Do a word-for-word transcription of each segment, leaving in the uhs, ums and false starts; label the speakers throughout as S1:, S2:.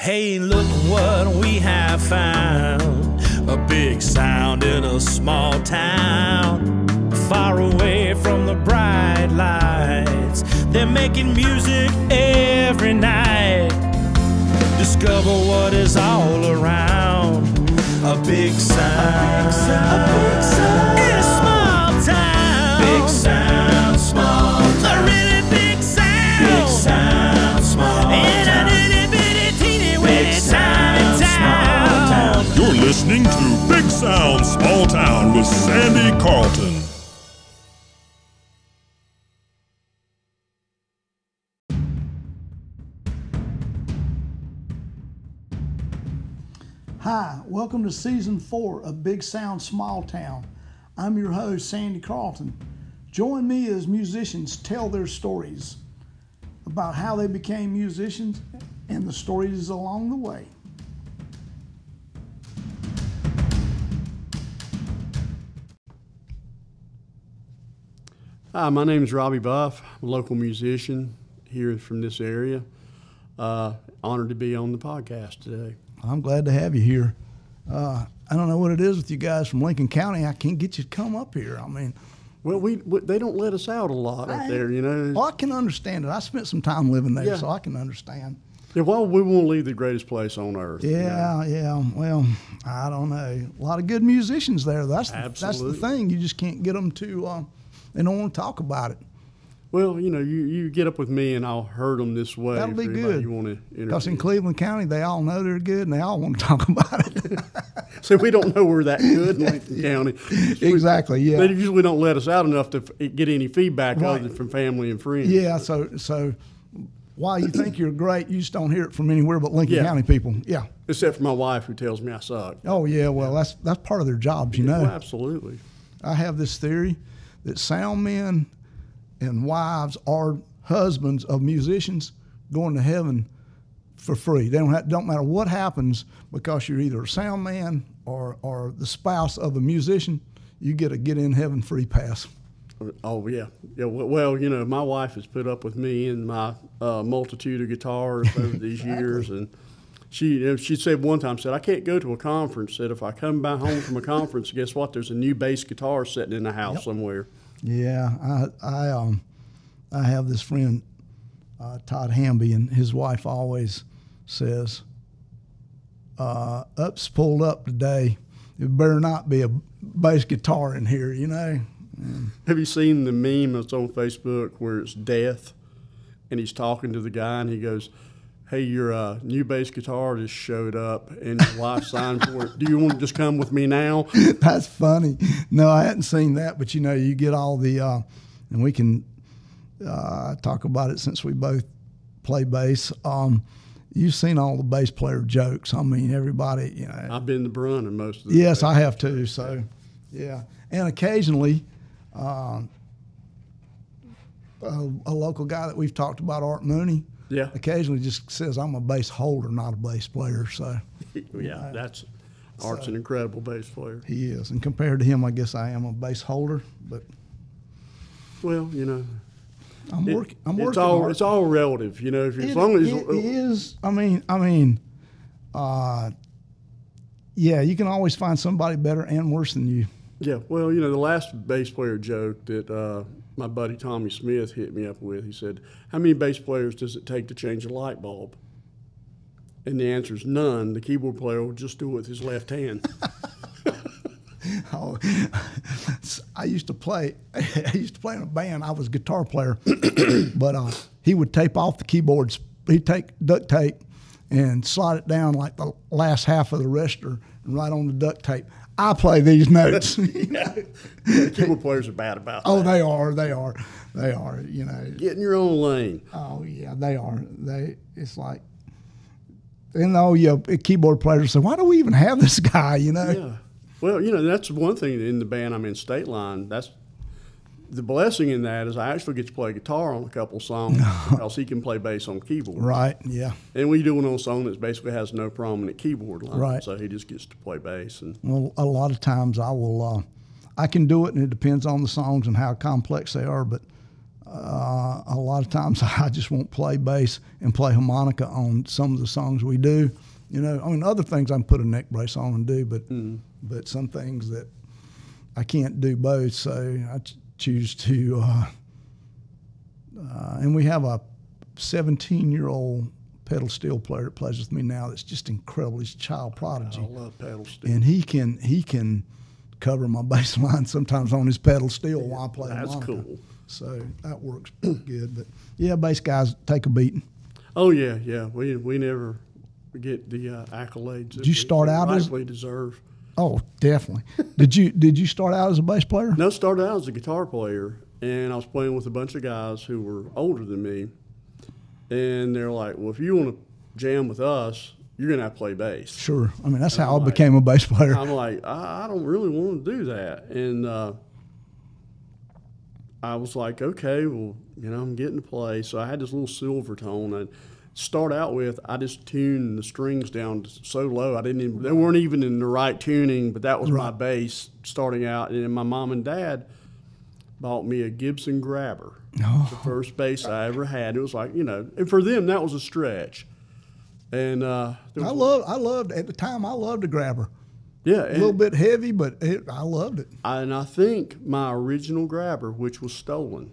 S1: Hey, look what we have found. A big sound in a small town. Far away from the bright lights. They're making music every night. Discover what is all around. A big sound. A big sound. A big sound. In a small town. Big sound, small town. A really big sound. Big sound, small town.
S2: You're listening to Big Sound Small Town with Sandy Carlton.
S3: Hi, welcome to season four of Big Sound Small Town. I'm your host, Sandy Carlton. Join me as musicians tell their stories about how they became musicians and the stories along the way.
S4: Hi, my name is Robbie Buff. I'm a local musician here from this area. Uh, honored to be on the podcast today.
S3: I'm glad to have you here. Uh, I don't know what it is with you guys from Lincoln County. I can't get you to come up here. I mean,
S4: well, we, we they don't let us out a lot
S3: I,
S4: up there, you know.
S3: Well, I can understand it. I spent some time living there,
S4: yeah.
S3: so I can understand.
S4: Yeah, well, we won't leave the greatest place on earth.
S3: Yeah,
S4: you know?
S3: yeah. Well, I don't know. A lot of good musicians there. That's the, that's the thing. You just can't get them to. Uh, they don't want to talk about it.
S4: Well, you know, you, you get up with me and I'll herd them this way.
S3: That'll be good.
S4: You want to interview.
S3: Because in Cleveland County, they all know they're good and they all want to talk about it.
S4: So we don't know we're that good in Lincoln County.
S3: Exactly, yeah.
S4: They usually don't let us out enough to f- get any feedback
S3: Right.
S4: other than from family and friends.
S3: Yeah, so so while you think you're great, you just don't hear it from anywhere but Lincoln
S4: Yeah.
S3: County people. Yeah.
S4: Except for my wife who tells me I suck.
S3: Oh, yeah, well, that's that's part of their jobs, you know.
S4: Well, absolutely.
S3: I have this theory that sound men and wives are husbands of musicians going to heaven for free. They don't have, don't matter what happens, because you're either a sound man or or the spouse of a musician, you get a get in heaven free pass.
S4: Oh yeah, yeah. Well, you know, my wife has put up with me and my uh, multitude of guitars over these
S3: Exactly.
S4: years, and she you know, she said one time, said I can't go to a conference. Said if I come back home from a conference, guess what? There's a new bass guitar sitting in the house
S3: Yep.
S4: somewhere.
S3: Yeah, I I um I have this friend, uh, Todd Hamby, and his wife always says, uh, "Up's pulled up today. It better not be a bass guitar in here," you know. And
S4: Have you seen the meme that's on Facebook where it's Death, and he's talking to the guy, and he goes, "Hey, your uh, new bass guitar just showed up, and your wife signed for it. Do you want to just come with me now?"
S3: That's funny. No, I hadn't seen that, but you know, you get all the, uh, and we can uh, talk about it since we both play bass. Um, you've seen all the bass player jokes. I mean, everybody, you know.
S4: I've been the brunt in most of the
S3: Yes,
S4: bass.
S3: I have too. So, yeah, and occasionally, um, a, a local guy that we've talked about, Art Mooney,
S4: Yeah.
S3: occasionally just says, "I'm a bass holder, not a bass player." So
S4: Yeah, that's Art's an incredible bass player.
S3: he is, and compared to him, I guess I am a bass holder. But
S4: Well, you know,
S3: I'm
S4: it-
S3: working. I'm
S4: it's
S3: working.
S4: all
S3: hard.
S4: it's all relative. You know, if you, as
S3: It-
S4: long as
S3: it is. I mean, I mean, uh, yeah, you can always find somebody better and worse than you.
S4: yeah. Well, you know, the last bass player joke that uh, my buddy Tommy Smith hit me up with, he said, "How many bass players does it take to change a light bulb?" And the answer is none. The keyboard player will just do it with his left hand.
S3: Oh, I used to play. I used to play in a band. I was a guitar player, but uh, he would tape off the keyboards. He'd take duct tape and slide it down like the last half of the register and write on the duct tape, "I play these notes." You know?
S4: Yeah, the keyboard players are bad about
S3: Oh,
S4: that.
S3: they are. They are. They are. You know.
S4: Get in your own lane.
S3: Oh yeah, they are. They. It's like. And oh yeah, keyboard players say, "Why do we even have this guy?" You know.
S4: Yeah. Well, you know, that's one thing in the band I'm in, State Line. That's the blessing in that is I actually get to play guitar on a couple songs because he can play bass on keyboard.
S3: Right. Yeah.
S4: And we do it on a song that basically has no prominent keyboard line.
S3: Right.
S4: So he just gets to play bass. And
S3: Well, a lot of times I will. Uh, I can do it, and it depends on the songs and how complex they are. But Uh, a lot of times I just won't play bass and play harmonica on some of the songs we do. You know, I mean, other things I can put a neck brace on and do, but mm. but some things that I can't do both, so I ch- choose to. Uh, uh, and we have a seventeen-year-old pedal steel player that plays with me now that's just incredible. He's a child prodigy.
S4: I love pedal steel.
S3: And he can he can cover my bass line sometimes on his pedal steel yeah, while I play
S4: That's
S3: harmonica.
S4: Cool.
S3: So that works pretty good. But yeah, bass guys take a beating.
S4: Oh yeah, yeah. We we never get the uh, accolades.
S3: Did you start out as
S4: rightfully deserve?
S3: Oh, definitely. did you did you start out as a bass player?
S4: No, started out as a guitar player, and I was playing with a bunch of guys who were older than me, and they're like, "Well, if you want to jam with us, you're gonna have to play bass."
S3: Sure. I mean, that's
S4: and
S3: how
S4: I'm
S3: I
S4: like,
S3: became a bass player.
S4: I'm like, I, I don't really want to do that, and uh, I was like, okay, well, you know, I'm getting to play, so I had this little Silvertone and. Start out with, I just tuned the strings down so low. I didn't even, they weren't even in the right tuning, but that was right. my bass starting out. And then my mom and dad bought me a Gibson Grabber, oh. the first bass I ever had. It was like, you know, and for them, that was a stretch. And uh,
S3: I loved, I loved, at the time, I loved a Grabber.
S4: Yeah.
S3: A little bit heavy, but it, I loved it.
S4: And I think my original Grabber, which was stolen,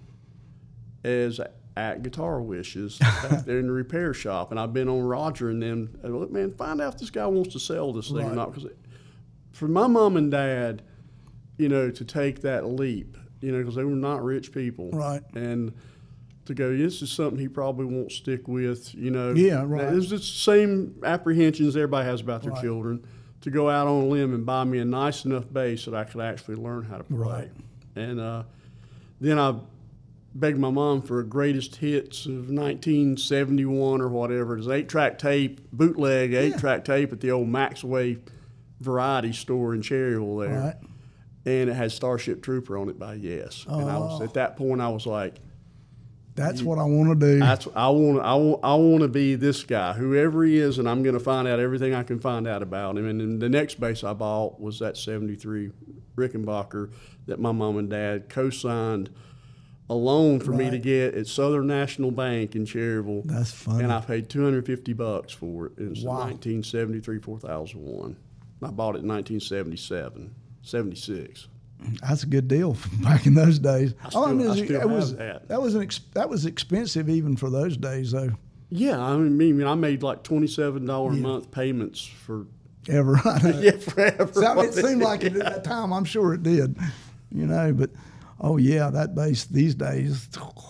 S4: is at Guitar Wishes back there in the repair shop, and I've been on Roger and them. Look, man, find out if this guy wants to sell this thing right. or not. Because for my mom and dad, you know, to take that leap, you know, because they were not rich people,
S3: right?
S4: And to go, this is something he probably won't stick with, you know.
S3: Yeah, right.
S4: It's the same apprehensions everybody has about their
S3: right.
S4: children. To go out on a limb and buy me a nice enough bass that I could actually learn how to play,
S3: right?
S4: And uh, then I. begged my mom for a greatest hits of nineteen seventy-one or whatever. It was eight-track tape, bootleg eight-track yeah. tape at the old Maxway variety store in Cherryville there.
S3: Right.
S4: And it had Starship Trooper on it by Yes.
S3: Oh.
S4: And I was at that point I was like,
S3: that's what I want to do.
S4: That's I want I want I want to be this guy, whoever he is, and I'm going to find out everything I can find out about him. And then the next bass I bought was that seventy-three Rickenbacker that my mom and dad co-signed a loan for right. me to get at Southern National Bank in Cherryville.
S3: That's funny.
S4: And I paid two hundred fifty bucks for it. It was
S3: wow.
S4: nineteen seventy-three, four thousand one. I bought it in nineteen seventy-seven, seventy-six.
S3: That's a good deal back in those days.
S4: I still, oh, I mean,
S3: I
S4: still
S3: it
S4: have
S3: was,
S4: that.
S3: That was an ex, that was expensive even for those days, though.
S4: Yeah, I mean, I made like twenty-seven dollars
S3: yeah.
S4: a month payments for
S3: ever.
S4: yeah, forever.
S3: So it seemed like it at that time. I'm sure it did, you know. But oh yeah, that bass these days.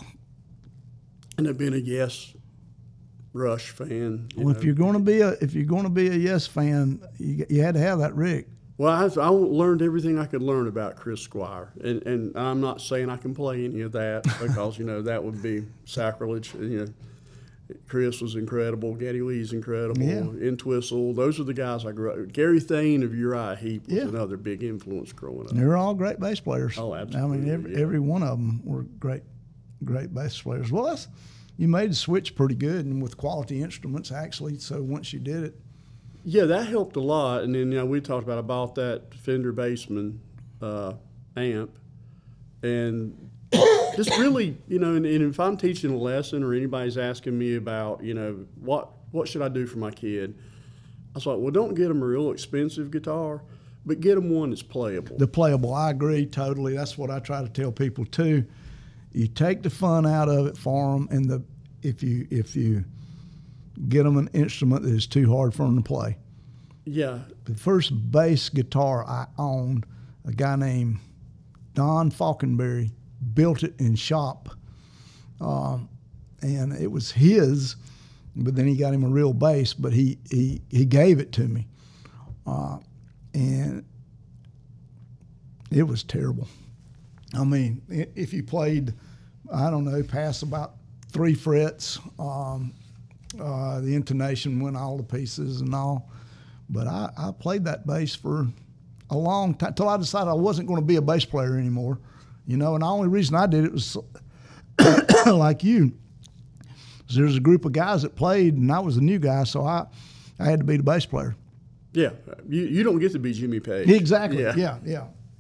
S4: And I've been a Yes Rush fan.
S3: You well, know. if you're going to be a if you're going to be a Yes fan, you, you had to have that Rick.
S4: Well, I, I learned everything I could learn about Chris Squire, and, and I'm not saying I can play any of that because you know that would be sacrilege. You know, Chris was incredible. Geddy Lee's incredible.
S3: Yeah.
S4: Entwistle. Those are the guys I grew up with. Gary Thane of Uriah Heep was
S3: yeah.
S4: another big influence growing up.
S3: They were all great bass players.
S4: Oh, absolutely.
S3: I mean, every,
S4: yeah.
S3: every one of them were great, great bass players. Well, that's you made the switch pretty good, and with quality instruments actually. So once you did it.
S4: Yeah, that helped a lot. And then, you know, we talked about, I bought that Fender Bassman uh, amp. And just really, you know, and, and if I'm teaching a lesson or anybody's asking me about, you know, what what should I do for my kid, I was like, well, don't get them a real expensive guitar, but get them one that's playable.
S3: The playable, I agree totally. That's what I try to tell people too. You take the fun out of it for them, and the if you if you get them an instrument that is too hard for them to play.
S4: Yeah.
S3: The first bass guitar I owned, a guy named Don Falkenberry built it in shop, um, and it was his. But then he got him a real bass, but he he he gave it to me, uh, and it was terrible. I mean, if you played, I don't know, past about three frets. Um, Uh, the intonation went all to pieces and all. But I, I played that bass for a long time, till I decided I wasn't going to be a bass player anymore. You know, and the only reason I did it was like you. There's a group of guys that played, and I was a new guy, so I, I had to be the bass player.
S4: Yeah, you, you don't get to be Jimmy Page.
S3: Exactly, yeah, yeah. yeah.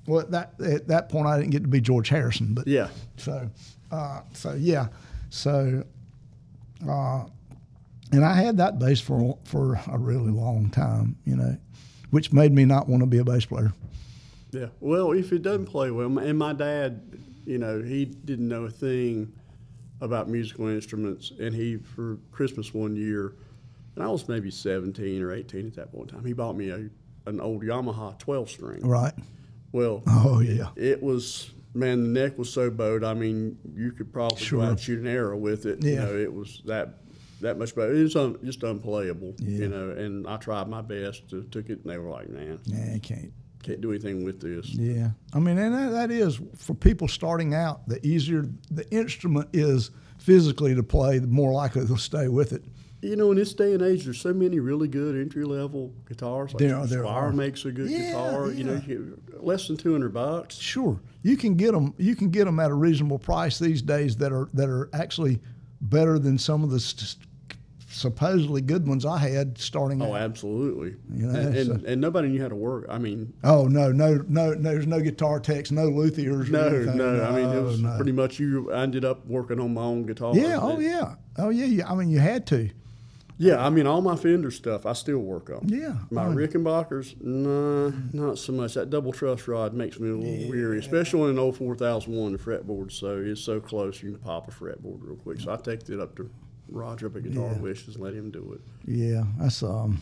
S3: well, at that at that point I didn't get to be George Harrison, but
S4: Yeah.
S3: So, uh, so yeah, so, uh, and I had that bass for for a really long time, you know, which made me not want to be a bass player.
S4: Yeah. Well, if it doesn't play well, and my dad, you know, he didn't know a thing about musical instruments, and he, for Christmas one year, and I was maybe seventeen or eighteen at that point in time, he bought me a an old Yamaha twelve string.
S3: Right.
S4: Well,
S3: Oh yeah.
S4: it was, man, the neck was so bowed. I mean, you could probably
S3: Sure.
S4: go out and shoot an arrow with it. You
S3: Yeah.
S4: know, it was that that much better. It was un, just unplayable.
S3: Yeah.
S4: You know, and I tried my best to took it, and they were like, man,
S3: Yeah, you can't.
S4: can't do anything with this.
S3: Yeah, I mean, and that, that is for people starting out. The easier the instrument is physically to play, the more likely they'll stay with it.
S4: You know, in this day and age, there's so many really good entry level guitars. Like
S3: There- there
S4: Swire
S3: are.
S4: makes a good
S3: Yeah,
S4: guitar. You know,
S3: yeah.
S4: you get less than two hundred bucks.
S3: Sure, you can get them. You can get them at a reasonable price these days that are that are actually better than some of the st- supposedly good ones I had starting
S4: Oh,
S3: out.
S4: absolutely.
S3: You know,
S4: and, and,
S3: so-
S4: and nobody knew how to work. I mean,
S3: Oh no, no, no, no! There's no guitar techs, no luthiers. or
S4: no,
S3: anything.
S4: no. I mean, it was
S3: no.
S4: pretty much you. I ended up working on my own guitar.
S3: Yeah. Oh yeah. Oh yeah. yeah. I mean, you had to.
S4: Yeah, I mean, all my Fender stuff, I still work on.
S3: Yeah,
S4: My
S3: I mean-
S4: Rickenbackers, nah, not so much. That double truss rod makes me a little weary, especially on an old four thousand one, the fretboard. So it's so close, you can pop a fretboard real quick. So I take it up to Roger up at Guitar
S3: Yeah.
S4: Wishes and let him do it.
S3: Yeah, that's um.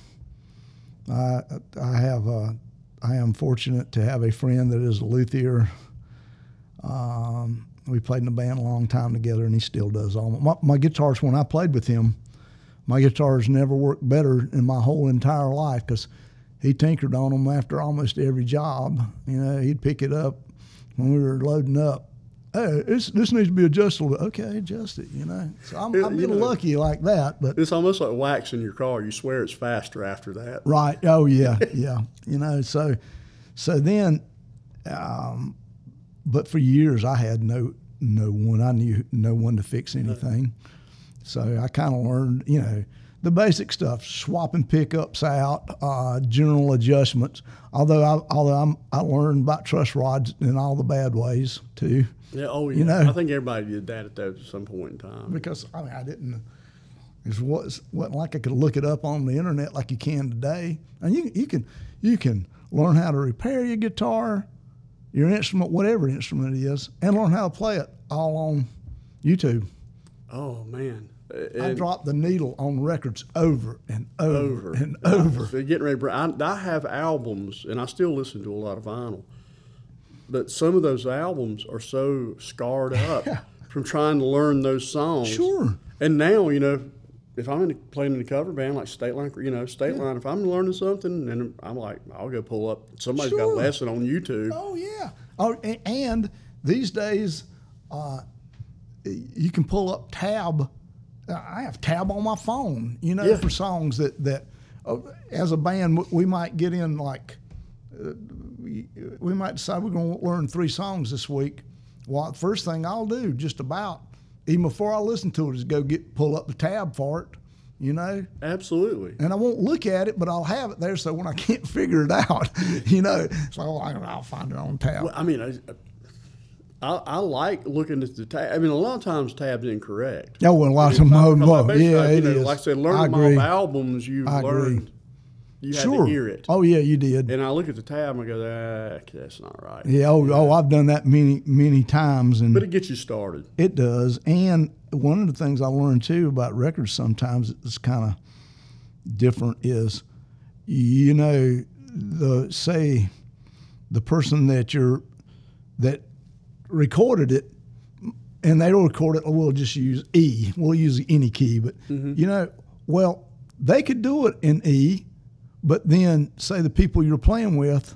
S3: I I have uh, I am fortunate to have a friend that is a luthier. Um, we played in a band a long time together, and he still does all my, my guitars. When I played with him, my guitars never worked better in my whole entire life because he tinkered on them after almost every job. You know, he'd pick it up when we were loading up. Hey, this, this needs to be adjustable. Okay, adjust it, you know. So I'm,
S4: Yeah,
S3: I've
S4: you
S3: been
S4: know.
S3: lucky like that. But
S4: It's almost like waxing your car. You swear it's faster after that.
S3: right. Oh, yeah, yeah. You know, so so then, um, but for years I had no no one. I knew no one to fix anything. So I kind of learned, you know, the basic stuff, swapping pickups out, uh, general adjustments. Although I, although I'm, I learned about truss rods in all the bad ways too,
S4: Yeah, oh yeah.
S3: You know.
S4: I think everybody did that at, that at some point in time.
S3: because I mean I didn't. It was wasn't like I could look it up on the internet like you can today. And you you can you can learn how to repair your guitar, your instrument, whatever instrument it is, and learn how to play it all on YouTube.
S4: Oh man.
S3: I
S4: And-
S3: dropped the needle on records over and over,
S4: over
S3: and over.
S4: So getting ready. to- I, I have albums, and I still listen to a lot of vinyl. But some of those albums are so scarred up from trying to learn those songs.
S3: Sure.
S4: And now, you know, if I'm in a, playing in a cover band like State Line, you know, State Line, if I'm learning something, and I'm like, I'll go pull up. Somebody's got a
S3: Sure.
S4: lesson on YouTube.
S3: Oh yeah. Oh, a- and these days, uh, you can pull up tab. I have tab on my phone, you know,
S4: Yeah.
S3: for songs that that uh, as a band we might get in like uh, we, we might decide we're going to learn three songs this week. Well, the first thing I'll do, just about even before I listen to it, is go get pull up the tab for it, you know.
S4: Absolutely.
S3: And I won't look at it, but I'll have it there. So when I can't figure it out, you know, so I'll find it on tab.
S4: Well, I mean, I, I, I like looking at the tab. I mean, a lot of times tab's incorrect.
S3: Oh, well, a lot of
S4: Because
S3: them,
S4: I-
S3: oh,
S4: because I
S3: oh,
S4: basically,
S3: yeah,
S4: you
S3: it
S4: know,
S3: is.
S4: Like I said,
S3: I
S4: learning them
S3: agree.
S4: off albums, you
S3: I agree.
S4: learned, you had
S3: Sure.
S4: to hear it.
S3: Oh, yeah, you did.
S4: And I look at the tab and I go, ah, that's not right.
S3: Yeah. Oh, oh, I've done that many, many times, and
S4: But it gets you started.
S3: it does. And one of the things I learned too about records sometimes it's kind of different is, you know, the say the person that you're that recorded it, and they don't record it. We'll just use E. We'll use any key, but you know, well, they could do it in E, but then say the people you're playing with,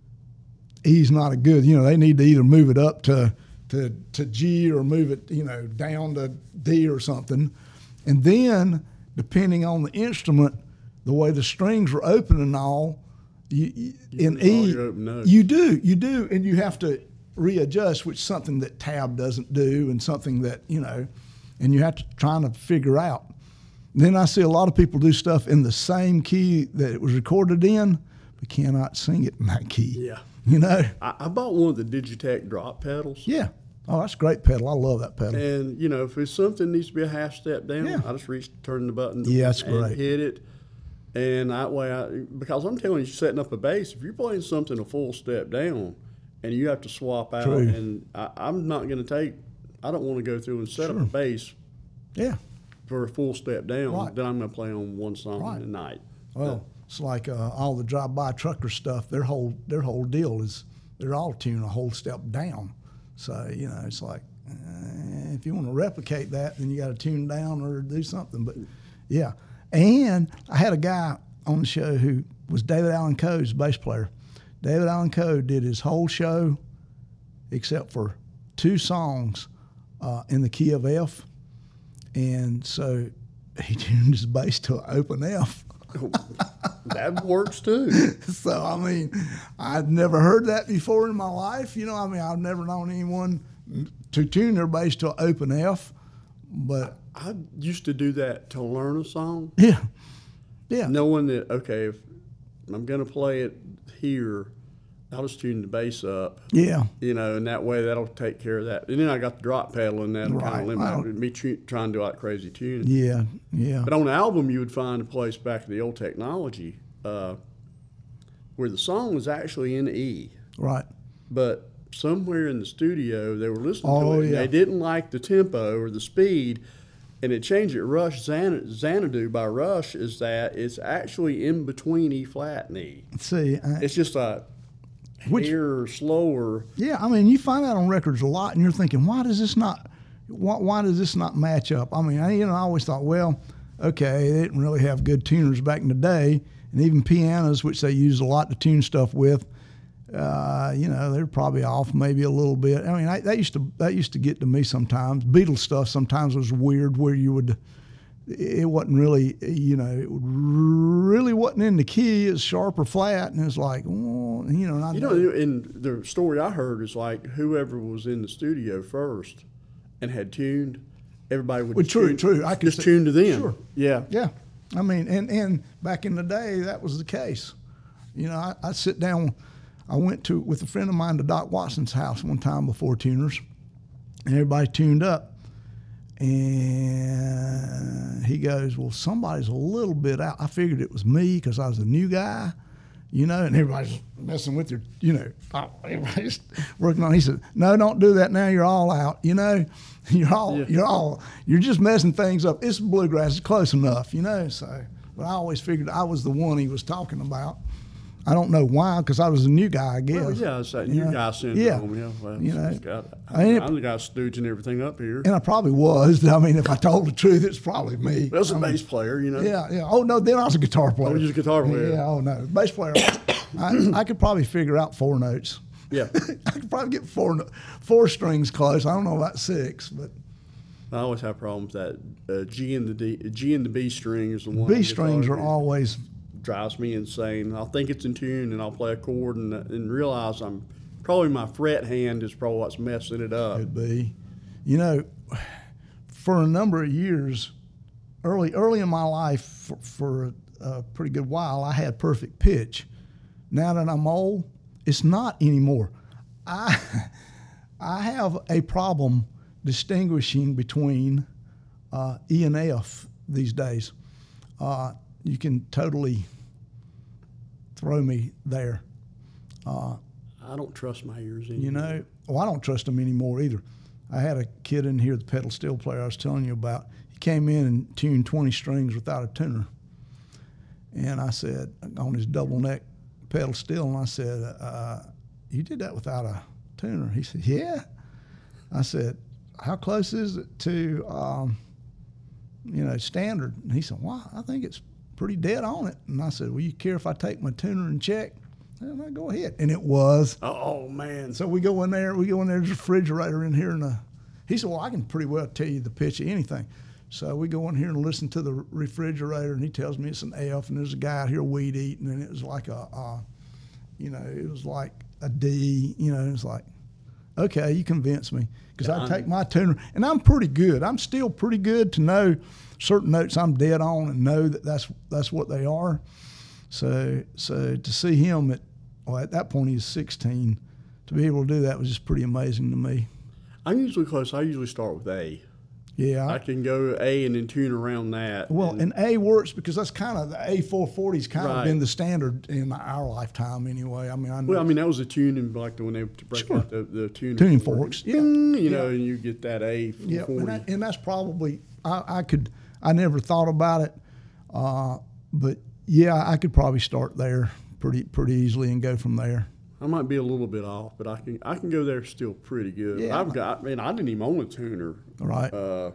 S3: E's not a good. You know, they need to either move it up to to to G or move it, you know, down to D or something, and then depending on the instrument, the way the strings are open and all, you, you, in
S4: lose all
S3: E,
S4: your open notes.
S3: you do, you do, and you have to readjust, which is something that tab doesn't do, and something that, you know, and you have to try to figure out. Then I see a lot of people do stuff in the same key that it was recorded in, but cannot sing it in that key.
S4: Yeah.
S3: You know?
S4: I, I bought one of the Digitech drop pedals.
S3: Yeah. Oh, that's a great pedal. I love that pedal.
S4: And, you know, if it's something needs to be a half step down,
S3: Yeah.
S4: I just reach, turn the button
S3: Yeah, that's
S4: and
S3: great.
S4: hit it. And that way, I, because I'm telling you, setting up a bass, if you're playing something a full step down and you have to swap out,
S3: True.
S4: and I, I'm not going to take, I don't want to go through and set
S3: Sure.
S4: up a bass
S3: Yeah.
S4: for a full step down,
S3: Right.
S4: then I'm going to play on one song
S3: Right.
S4: a night.
S3: Well, it's like uh, all the drive-by trucker stuff. Their whole their whole deal is they're all tuned a whole step down. So you know, it's like uh, if you want to replicate that, then you got to tune down or do something. But yeah, and I had a guy on the show who was David Allen Coe's bass player. David Allen Coe did his whole show except for two songs uh, in the key of F, and so he tuned his bass to an open F.
S4: That works too.
S3: So, I mean, I'd never heard that before in my life. You know, I mean, I've never known anyone to tune their bass to an open F. But,
S4: I used to do that to learn a song,
S3: yeah, yeah,
S4: knowing that, okay, if I'm going to play it here, I'll just tune the bass up,
S3: yeah,
S4: you know, and that way that'll take care of that. And then I got the drop pedal, and that'll
S3: Right.
S4: kind of
S3: I
S4: limit me tu- trying to do like crazy tuning.
S3: yeah, yeah.
S4: But on the album, you would find a place back in the old technology uh, where the song was actually in E,
S3: Right.
S4: but somewhere in the studio they were listening
S3: Oh,
S4: to it, and
S3: yeah.
S4: they didn't like the tempo or the speed, and it changed it. Rush Xan- Xanadu by Rush is that it's actually in between E flat and E.
S3: See, I,
S4: It's just a
S3: Which-
S4: hair slower.
S3: yeah, I mean, you find that on records a lot, and you're thinking, why does this not, why, why does this not match up? I mean, I, you know, I always thought, well, okay, they didn't really have good tuners back in the day, and even pianos, which they used a lot to tune stuff with, uh, you know, they're probably off maybe a little bit. I mean, I, that used to that used to get to me sometimes. Beatles stuff sometimes was weird, where you would, it wasn't really, you know, it really wasn't in the key. It's sharp or flat, and it's like, oh, you know, and I
S4: You know, and the story I heard is like whoever was in the studio first and had tuned, everybody would
S3: Well,
S4: just
S3: true,
S4: tune,
S3: true. I could
S4: just
S3: see-
S4: tune to them.
S3: Sure.
S4: Yeah.
S3: Yeah, I mean, and, and back in the day, that was the case. You know, I, I sit down. I went to with a friend of mine to Doc Watson's house one time before tuners, and everybody tuned up. And he goes, "Well, somebody's a little bit out." I figured it was me because I was a new guy, you know, and everybody's messing with your, you know, everybody's working on. He said, "No, don't do that now. You're all out. You know, you're all,
S4: Yeah.
S3: you're all, you're just messing things up. It's bluegrass. It's close enough, you know." So, but I always figured I was the one he was talking about. I don't know why, because I was a new guy, I guess.
S4: Well, yeah, it's that
S3: You
S4: new
S3: know?
S4: guy syndrome.
S3: Yeah.
S4: Yeah. Well,
S3: You
S4: it's-
S3: know,
S4: it's got,
S3: I mean, it-
S4: I'm the guy stooging everything up here.
S3: And I probably was. I mean, if I told the truth, it's probably me.
S4: Well, I was a
S3: I mean,
S4: bass player, you know.
S3: Yeah, yeah. Oh no, then I was a guitar player.
S4: Oh, you was a guitar player.
S3: Yeah. Oh no, bass player. I, I could probably figure out four notes.
S4: Yeah.
S3: I could probably get four no- four strings close. I don't know about six, but
S4: I always have problems with that uh, G and the D, G and the B string is the one.
S3: B
S4: on
S3: strings
S4: guitar
S3: are
S4: that
S3: always.
S4: drives me insane. I'll think it's in tune and I'll play a chord and, and realize I'm probably my fret hand is probably what's messing it up.
S3: Could be. You know, for a number of years, early early in my life, for, for a, a pretty good while, I had perfect pitch. Now that I'm old, it's not anymore. I I have a problem distinguishing between uh, E and F these days. Uh, you can totally throw me there.
S4: I don't trust my ears anymore.
S3: You know, well, I don't trust them anymore either. I had a kid in here, the pedal steel player I was telling you about. He came in and tuned twenty strings without a tuner. And I said, on his double neck pedal steel, and I said, uh, you did that without a tuner? He said, yeah. I said, how close is it to, um, you know, standard? And he said, well, I think it's pretty dead on it. And I said, well, you care if I take my tuner and check? Well, no, go ahead. And it was.
S4: Oh, man.
S3: So we go in there, we go in there, there's a refrigerator in here, and uh, he said, well, I can pretty well tell you the pitch of anything. So we go in here and listen to the refrigerator, and he tells me it's an F, and there's a guy out here weed eating, and it was like a, uh, you know, it was like a D, you know, it's like, okay, you convinced me. Because I take my tuner, and I'm pretty good. I'm still pretty good to know certain notes I'm dead on and know that that's, that's what they are. So, so to see him at well, at that point he was sixteen. To be able to do that was just pretty amazing to me.
S4: I'm usually close. I usually start with A.
S3: Yeah.
S4: I can go A and then tune around that.
S3: Well,
S4: and,
S3: and A works because that's kind of the A four forty's kind
S4: Right.
S3: of been the standard in our lifetime anyway. I mean, I know.
S4: well, I mean, that was a tuning, like the when they would break
S3: Sure.
S4: out the, the tuning,
S3: Tuning
S4: fork.
S3: forks, yeah.
S4: Ding, you
S3: Yeah.
S4: know, and you get that A
S3: yeah,
S4: forty.
S3: and, that, and that's probably I, I could I never thought about it, uh, but yeah, I could probably start there pretty pretty easily and go from there.
S4: I might be a little bit off, but I can I can go there still pretty good.
S3: Yeah.
S4: I've got, man, I didn't even own a tuner.
S3: Right.
S4: Uh,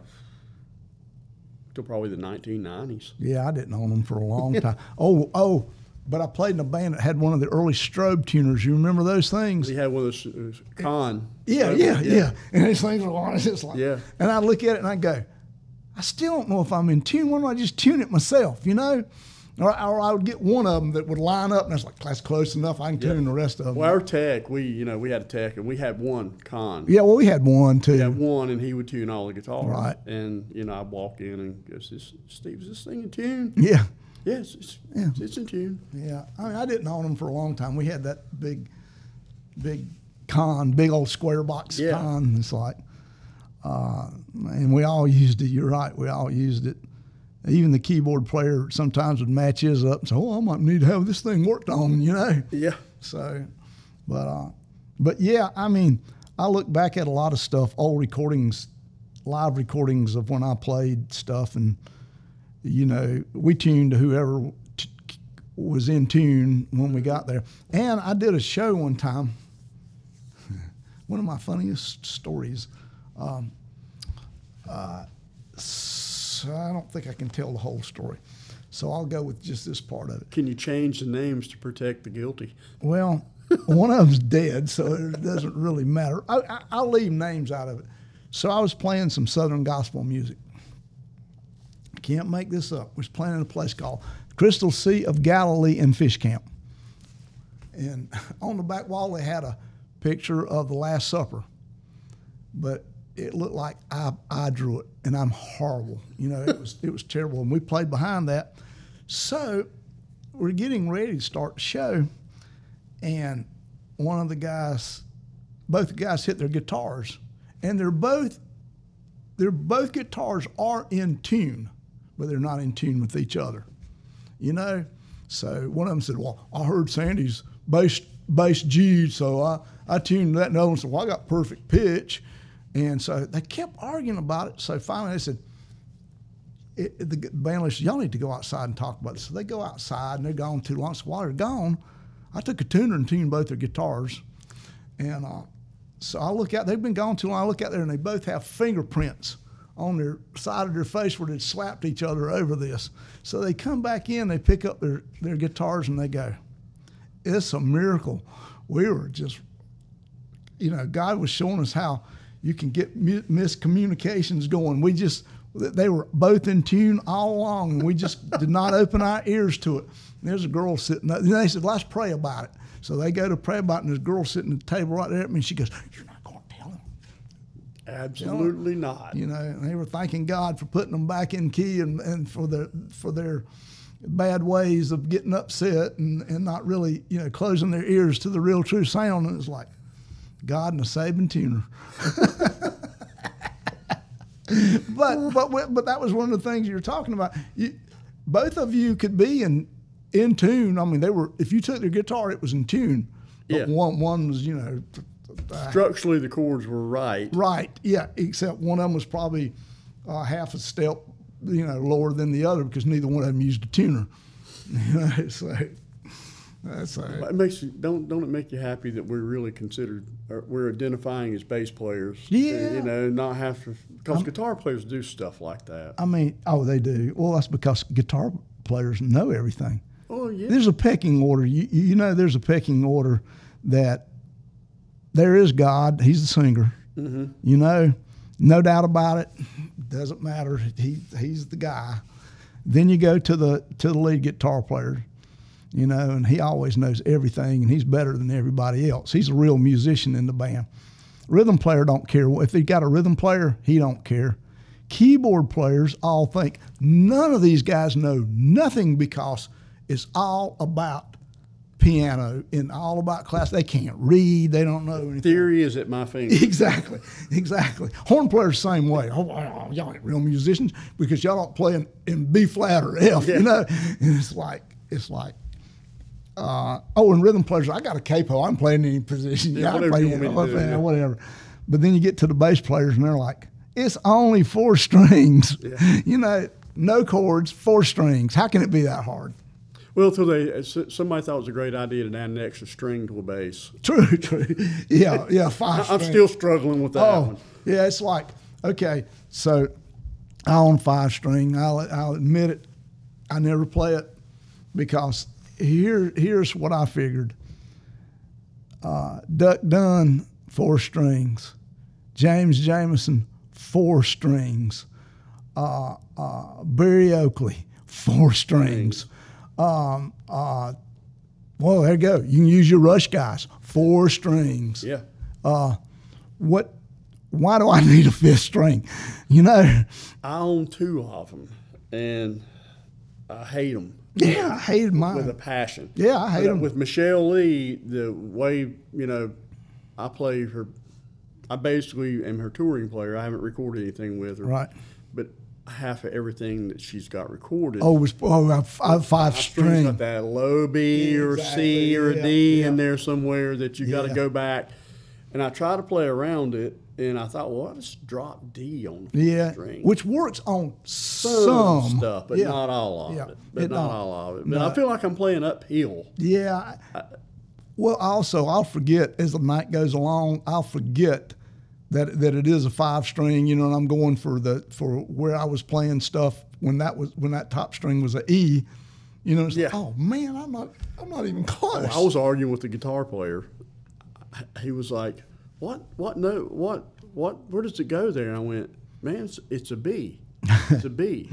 S4: till probably the nineteen nineties.
S3: Yeah, I didn't own them for a long time. oh, oh, but I played in a band that had one of the early strobe tuners. You remember those things?
S4: He had one of those uh, con.
S3: Yeah,
S4: uh,
S3: yeah, yeah. And these things were on. It's just like,
S4: Yeah.
S3: And I look at it and I go, I still don't know if I'm in tune. Why don't I just tune it myself, you know? Or, or I would get one of them that would line up, and I was like, that's close enough. I can
S4: Yeah.
S3: tune the rest of them.
S4: Well, our tech, we you know we had a tech, and we had one con.
S3: Yeah, well, we had one too.
S4: We had one, and he would tune all the guitars.
S3: Right.
S4: And you know, I walk in and goes, "This Steve, is this thing in tune?"
S3: Yeah,
S4: Yes, it's,
S3: Yeah.
S4: it's in tune.
S3: yeah. I mean, I didn't own them for a long time. We had that big, big con, big old square box
S4: Yeah.
S3: con. It's like, uh, and we all used it. You're right. We all used it. Even the keyboard player sometimes would match his up and say, "Oh, I might need to have this thing worked on," you know.
S4: Yeah.
S3: So, but uh, but yeah, I mean, I look back at a lot of stuff, old recordings, live recordings of when I played stuff, and you know, we tuned to whoever t- was in tune when we got there. And I did a show one time. One of my funniest stories. Um, uh, so I don't think I can tell the whole story. So I'll go with just this part of it.
S4: Can you change the names to protect the guilty?
S3: Well, one of them's dead, so it doesn't really matter. I, I, I'll leave names out of it. So I was playing some Southern gospel music. I can't make this up. I was playing in a place called Crystal Sea of Galilee in Fish Camp. And on the back wall, they had a picture of the Last Supper. But it looked like I, I drew it, and I'm horrible. You know, it was it was terrible. And we played behind that. So we're getting ready to start the show, and one of the guys, both the guys hit their guitars, and they're both, they're both guitars are in tune, but they're not in tune with each other. You know? So one of them said, "Well, I heard Sandy's bass bass G, so I, I tuned that." And the other one said, "Well, I got perfect pitch." And so they kept arguing about it. So finally they said, it, the band leader said, "Y'all need to go outside and talk about this." So they go outside, and they're gone too long. So while they're gone, I took a tuner and tuned both their guitars. And uh, so I look out, they've been gone too long. I look out there, and they both have fingerprints on their side of their face where they'd slapped each other over this. So they come back in, they pick up their, their guitars, and they go, "It's a miracle." We were just, you know, God was showing us how you can get mi- miscommunications going. We just, they were both in tune all along, and we just did not open our ears to it. And there's a girl sitting there, and they said, "Let's pray about it." So they go to pray about it, and there's a girl sitting at the table right there at me, and she goes, "You're not going to tell him."
S4: Absolutely not.
S3: You know, and they were thanking God for putting them back in key, and, and for their for their bad ways of getting upset and, and not really, you know, closing their ears to the real true sound. And it's like, God and a Saban tuner. but but but that was one of the things you were talking about. You, both of you could be in in tune. I mean, they were. If you took their guitar, it was in tune. But
S4: Yeah.
S3: one one was, you know, uh,
S4: Structurally, the chords were right.
S3: right. Yeah, except one of them was probably uh, half a step, you know, lower than the other because neither one of them used a tuner. You know, so that's a,
S4: It makes you, don't don't it make you happy that we're really considered, or we're identifying as bass players?
S3: Yeah.
S4: You know, not have to, because guitar players do stuff like that.
S3: I mean, oh, they do. Well, that's because guitar players know everything.
S4: Oh yeah.
S3: There's a pecking order. You, you know, there's a pecking order that there is God. He's the singer.
S4: Mm-hmm.
S3: You know, no doubt about it. Doesn't matter. He he's the guy. Then you go to the to the lead guitar player. You know, and he always knows everything, and he's better than everybody else. He's a real musician in the band. Rhythm player don't care. If he got a rhythm player, he don't care. Keyboard players all think none of these guys know nothing because it's all about piano and all about class. They can't read. They don't know anything.
S4: Theory is at my fingers.
S3: Exactly, exactly. Horn players the same way. Oh, wow, y'all ain't real musicians because y'all don't play in, in B flat or F,
S4: Yeah.
S3: you know? And it's like, it's like, uh, oh, and rhythm players, I got a capo. I'm playing any position.
S4: Yeah,
S3: Yeah, I
S4: whatever
S3: play
S4: you want me to
S3: whatever,
S4: do, yeah.
S3: whatever. But then you get to the bass players and they're like, it's only four strings.
S4: Yeah.
S3: You know, no chords, four strings. How can it be that hard?
S4: Well, till they somebody thought it was a great idea to add an extra string to a bass.
S3: True, true. Yeah, yeah, five
S4: I'm
S3: strings.
S4: still struggling with that
S3: Oh,
S4: one.
S3: yeah, it's like, okay, so I own five string. I'll, I'll admit it. I never play it because here, here's what I figured. Uh, Duck Dunn, four strings. James Jameson, four strings. Uh, uh, Barry Oakley, four strings. Um, uh, well, there you go. You can use your Rush guys, four strings.
S4: Yeah.
S3: Uh, what? Why do I need a fifth string? You know?
S4: I own two of them, and I hate them.
S3: Yeah, I hated mine.
S4: With a passion.
S3: Yeah, I hate
S4: But
S3: them.
S4: With Michelle Lee, the way, you know, I play her, I basically am her touring player. I haven't recorded anything with her.
S3: Right.
S4: But half of everything that she's got recorded.
S3: Oh, it was, oh, I have, I have five
S4: my string's
S3: string.
S4: got that low B or
S3: Exactly,
S4: C or a
S3: yeah,
S4: D
S3: yeah.
S4: in there somewhere that you got to
S3: Yeah.
S4: go back. And I try to play around it, and I thought, well, I just drop D on the
S3: Yeah,
S4: string.
S3: which works on
S4: some,
S3: some
S4: stuff, but
S3: yeah.
S4: not all of
S3: Yeah,
S4: it. But
S3: it
S4: not
S3: don't.
S4: all of it. But
S3: No.
S4: I feel like I'm playing uphill.
S3: Yeah. Well, also, I'll forget as the night goes along. I'll forget that that it is a five string. You know, and I'm going for the for where I was playing stuff when that was when that top string was a E. You know, it's
S4: Yeah.
S3: like, oh man, I'm not I'm not even close.
S4: I was arguing with the guitar player. He was like, "What? What note? What? What? Where does it go there?" And I went, "Man, it's, it's a B. It's a B."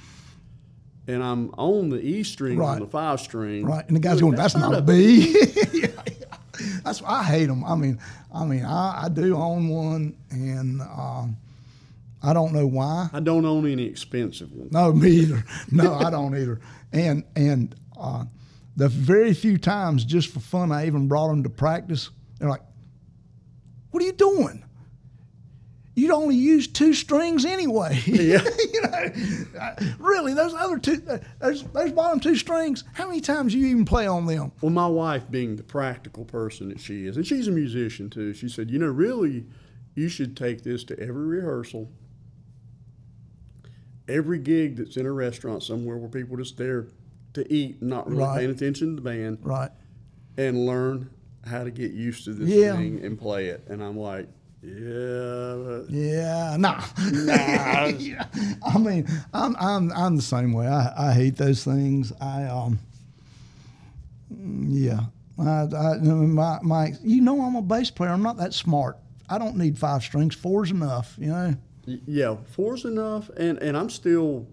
S4: And I'm on the E string
S3: Right.
S4: on the five string.
S3: Right, and the guy's
S4: Dude,
S3: going, "That's, not, a B."
S4: B.
S3: yeah, yeah. That's I hate them. I mean, I mean, I, I do own one, and um, I don't know why.
S4: I don't own any expensive ones.
S3: No, me either. No, I don't either. And and uh, the very few times, just for fun, I even brought them to practice. They're like, "What are you doing? You'd only use two strings anyway."
S4: Yeah.
S3: You know, uh, really, those other two, uh, those those bottom two strings. How many times do you even play on them?
S4: Well, my wife, being the practical person that she is, and she's a musician too, she said, "You know, really, you should take this to every rehearsal, every gig that's in a restaurant somewhere where people are just there to eat, not really
S3: Right.
S4: paying attention to the band,
S3: Right.
S4: and learn how to get used to this
S3: Yeah.
S4: thing and play it." And I'm like, yeah, but
S3: Yeah, nah. Yeah. I mean, I'm I'm I'm the same way. I, I hate those things. I um yeah. I, I my my you know I'm a bass player. I'm not that smart. I don't need five strings. Four's enough, you know.
S4: y- yeah, four's enough, and, and I'm still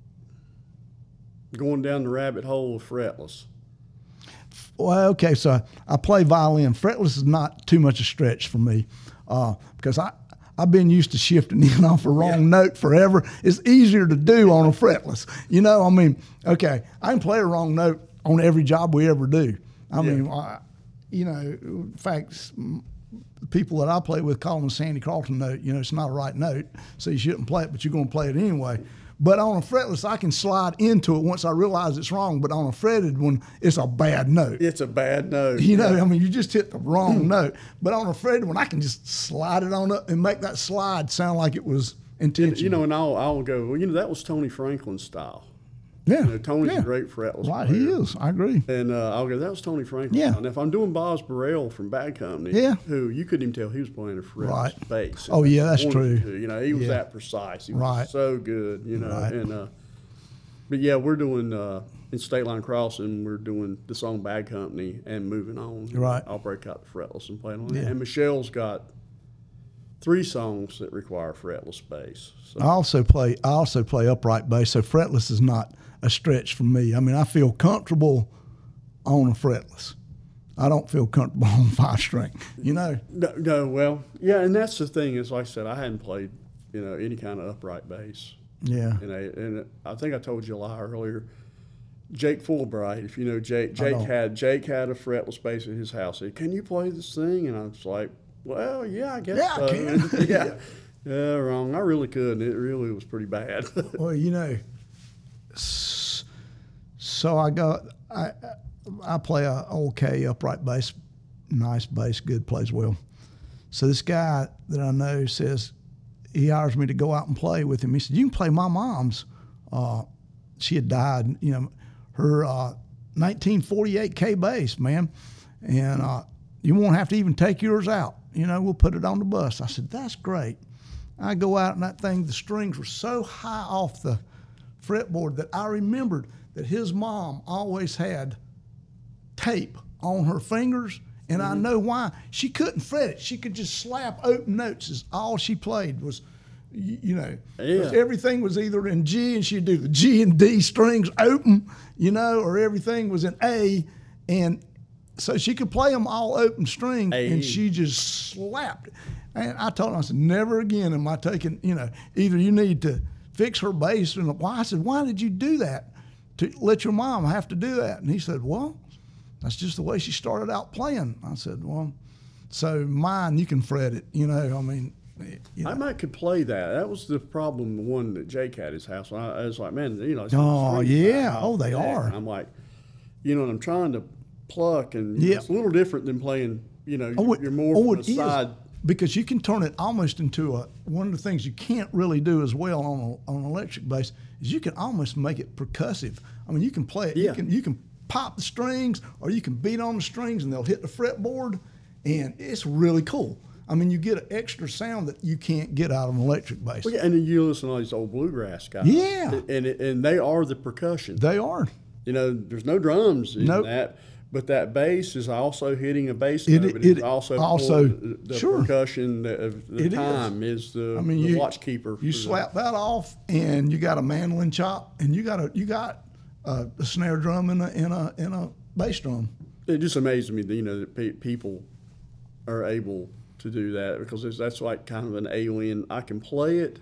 S4: going down the rabbit hole of fretless.
S3: Well, okay, so I play violin. Fretless is not too much a stretch for me uh, because I, I've been used to shifting in off a wrong note forever. It's easier to do on a fretless. You know, I mean, okay, I can play a wrong note on every job we ever do. I mean, I, you know, in fact, s- m- people that I play with call them a Sandy Carlton note. You know, it's not a right note, so you shouldn't play it, but you're going to play it anyway. But on a fretless, I can slide into it once I realize it's wrong. But on a fretted one, it's a bad note.
S4: It's a bad note.
S3: You know, I mean, you just hit the wrong note. But on a fretted one, I can just slide it on up and make that slide sound like it was intentional.
S4: You know, and I'll, I'll go, well, you know, that was Tony Franklin's style.
S3: yeah,
S4: You know, Tony's
S3: yeah.
S4: a great fretless
S3: Right,
S4: player.
S3: he is. I agree.
S4: And uh, I'll go, that was Tony Franklin.
S3: Yeah.
S4: And if I'm doing Boz Burrell from Bad Company,
S3: Yeah.
S4: who you couldn't even tell he was playing a fretless
S3: Right.
S4: bass.
S3: Oh, yeah, that's
S4: Wanted
S3: true.
S4: to. You know, he was
S3: Yeah.
S4: that precise. He was
S3: Right.
S4: so good, you know.
S3: Right.
S4: And uh, But yeah, we're doing, uh, in State Line Crossing, we're doing the song Bad Company and moving on.
S3: Right.
S4: I'll break out the fretless and play it on
S3: Yeah.
S4: it. And Michelle's got three songs that require fretless bass. So.
S3: I also play. I also play upright bass, so fretless is not a stretch for me. I mean, I feel comfortable on a fretless. I don't feel comfortable on five string. You know.
S4: No, no, well, yeah, and that's the thing is, like I said, I hadn't played, you know, any kind of upright bass.
S3: Yeah.
S4: And I, and I think I told you a lie earlier. Jake Fulbright, if you know Jake, Jake had Jake had a fretless bass at his house. He said, "Can you play this thing?" And I was like, "Well, yeah, I guess
S3: Yeah,
S4: so."
S3: I can.
S4: yeah. yeah, wrong. I really couldn't. It really was pretty bad.
S3: Well, you know, so I got I I play a okay upright bass, nice bass, good, plays well. So this guy that I know says he hires me to go out and play with him. He said, "You can play my mom's." Uh, she had died, you know, her uh, nineteen forty-eight K bass, man, and uh, you won't have to even take yours out. You know, we'll put it on the bus. I said, "That's great." I go out and that thing, the strings were so high off the fretboard that I remembered that his mom always had tape on her fingers, and mm-hmm. I know why. She couldn't fret it. She could just slap open notes. Is all she played was, you, you know,
S4: yeah.
S3: everything was either in G, and she'd do the G and D strings open, you know, or everything was in A, and so she could play them all open strings,
S4: A.
S3: and she just slapped it. And I told him, I said, "Never again am I taking, you know, either you need to fix her bass." And why? I said, "Why did you do that? To let your mom have to do that?" And he said, "Well, that's just the way she started out playing." I said, "Well, so mine, you can fret it, you know, I mean." You know.
S4: I might could play that. That was the problem, the one that Jake had at his house. I, I was like, man, you know.
S3: Oh, yeah. Oh, they are.
S4: I'm like, you know, and I'm trying to pluck, and
S3: yeah.
S4: it's a little different than playing, you know,
S3: oh, it,
S4: you're more
S3: oh,
S4: from the side.
S3: Because you can turn it almost into a, one of the things you can't really do as well on, a, on an electric bass is you can almost make it percussive. I mean, you can play it,
S4: yeah.
S3: you can you can pop the strings, or you can beat on the strings and they'll hit the fretboard, and it's really cool. I mean, you get an extra sound that you can't get out of an electric bass.
S4: Well, yeah, and then you listen to all these old bluegrass guys.
S3: Yeah.
S4: And, and they are the percussion.
S3: They are.
S4: You know, there's no drums in
S3: nope.
S4: that. But that bass is also hitting a bass
S3: it,
S4: note, but
S3: it,
S4: it's also,
S3: also
S4: the, the
S3: sure.
S4: percussion of the
S3: it
S4: time
S3: is,
S4: is the,
S3: I mean,
S4: the
S3: you,
S4: watch keeper.
S3: You slap
S4: the,
S3: that off, and you got a mandolin chop, and you got a you got a, a snare drum and a in a in a bass drum.
S4: It just amazes me that you know that pe- people are able to do that, because that's like kind of an alien. I can play it,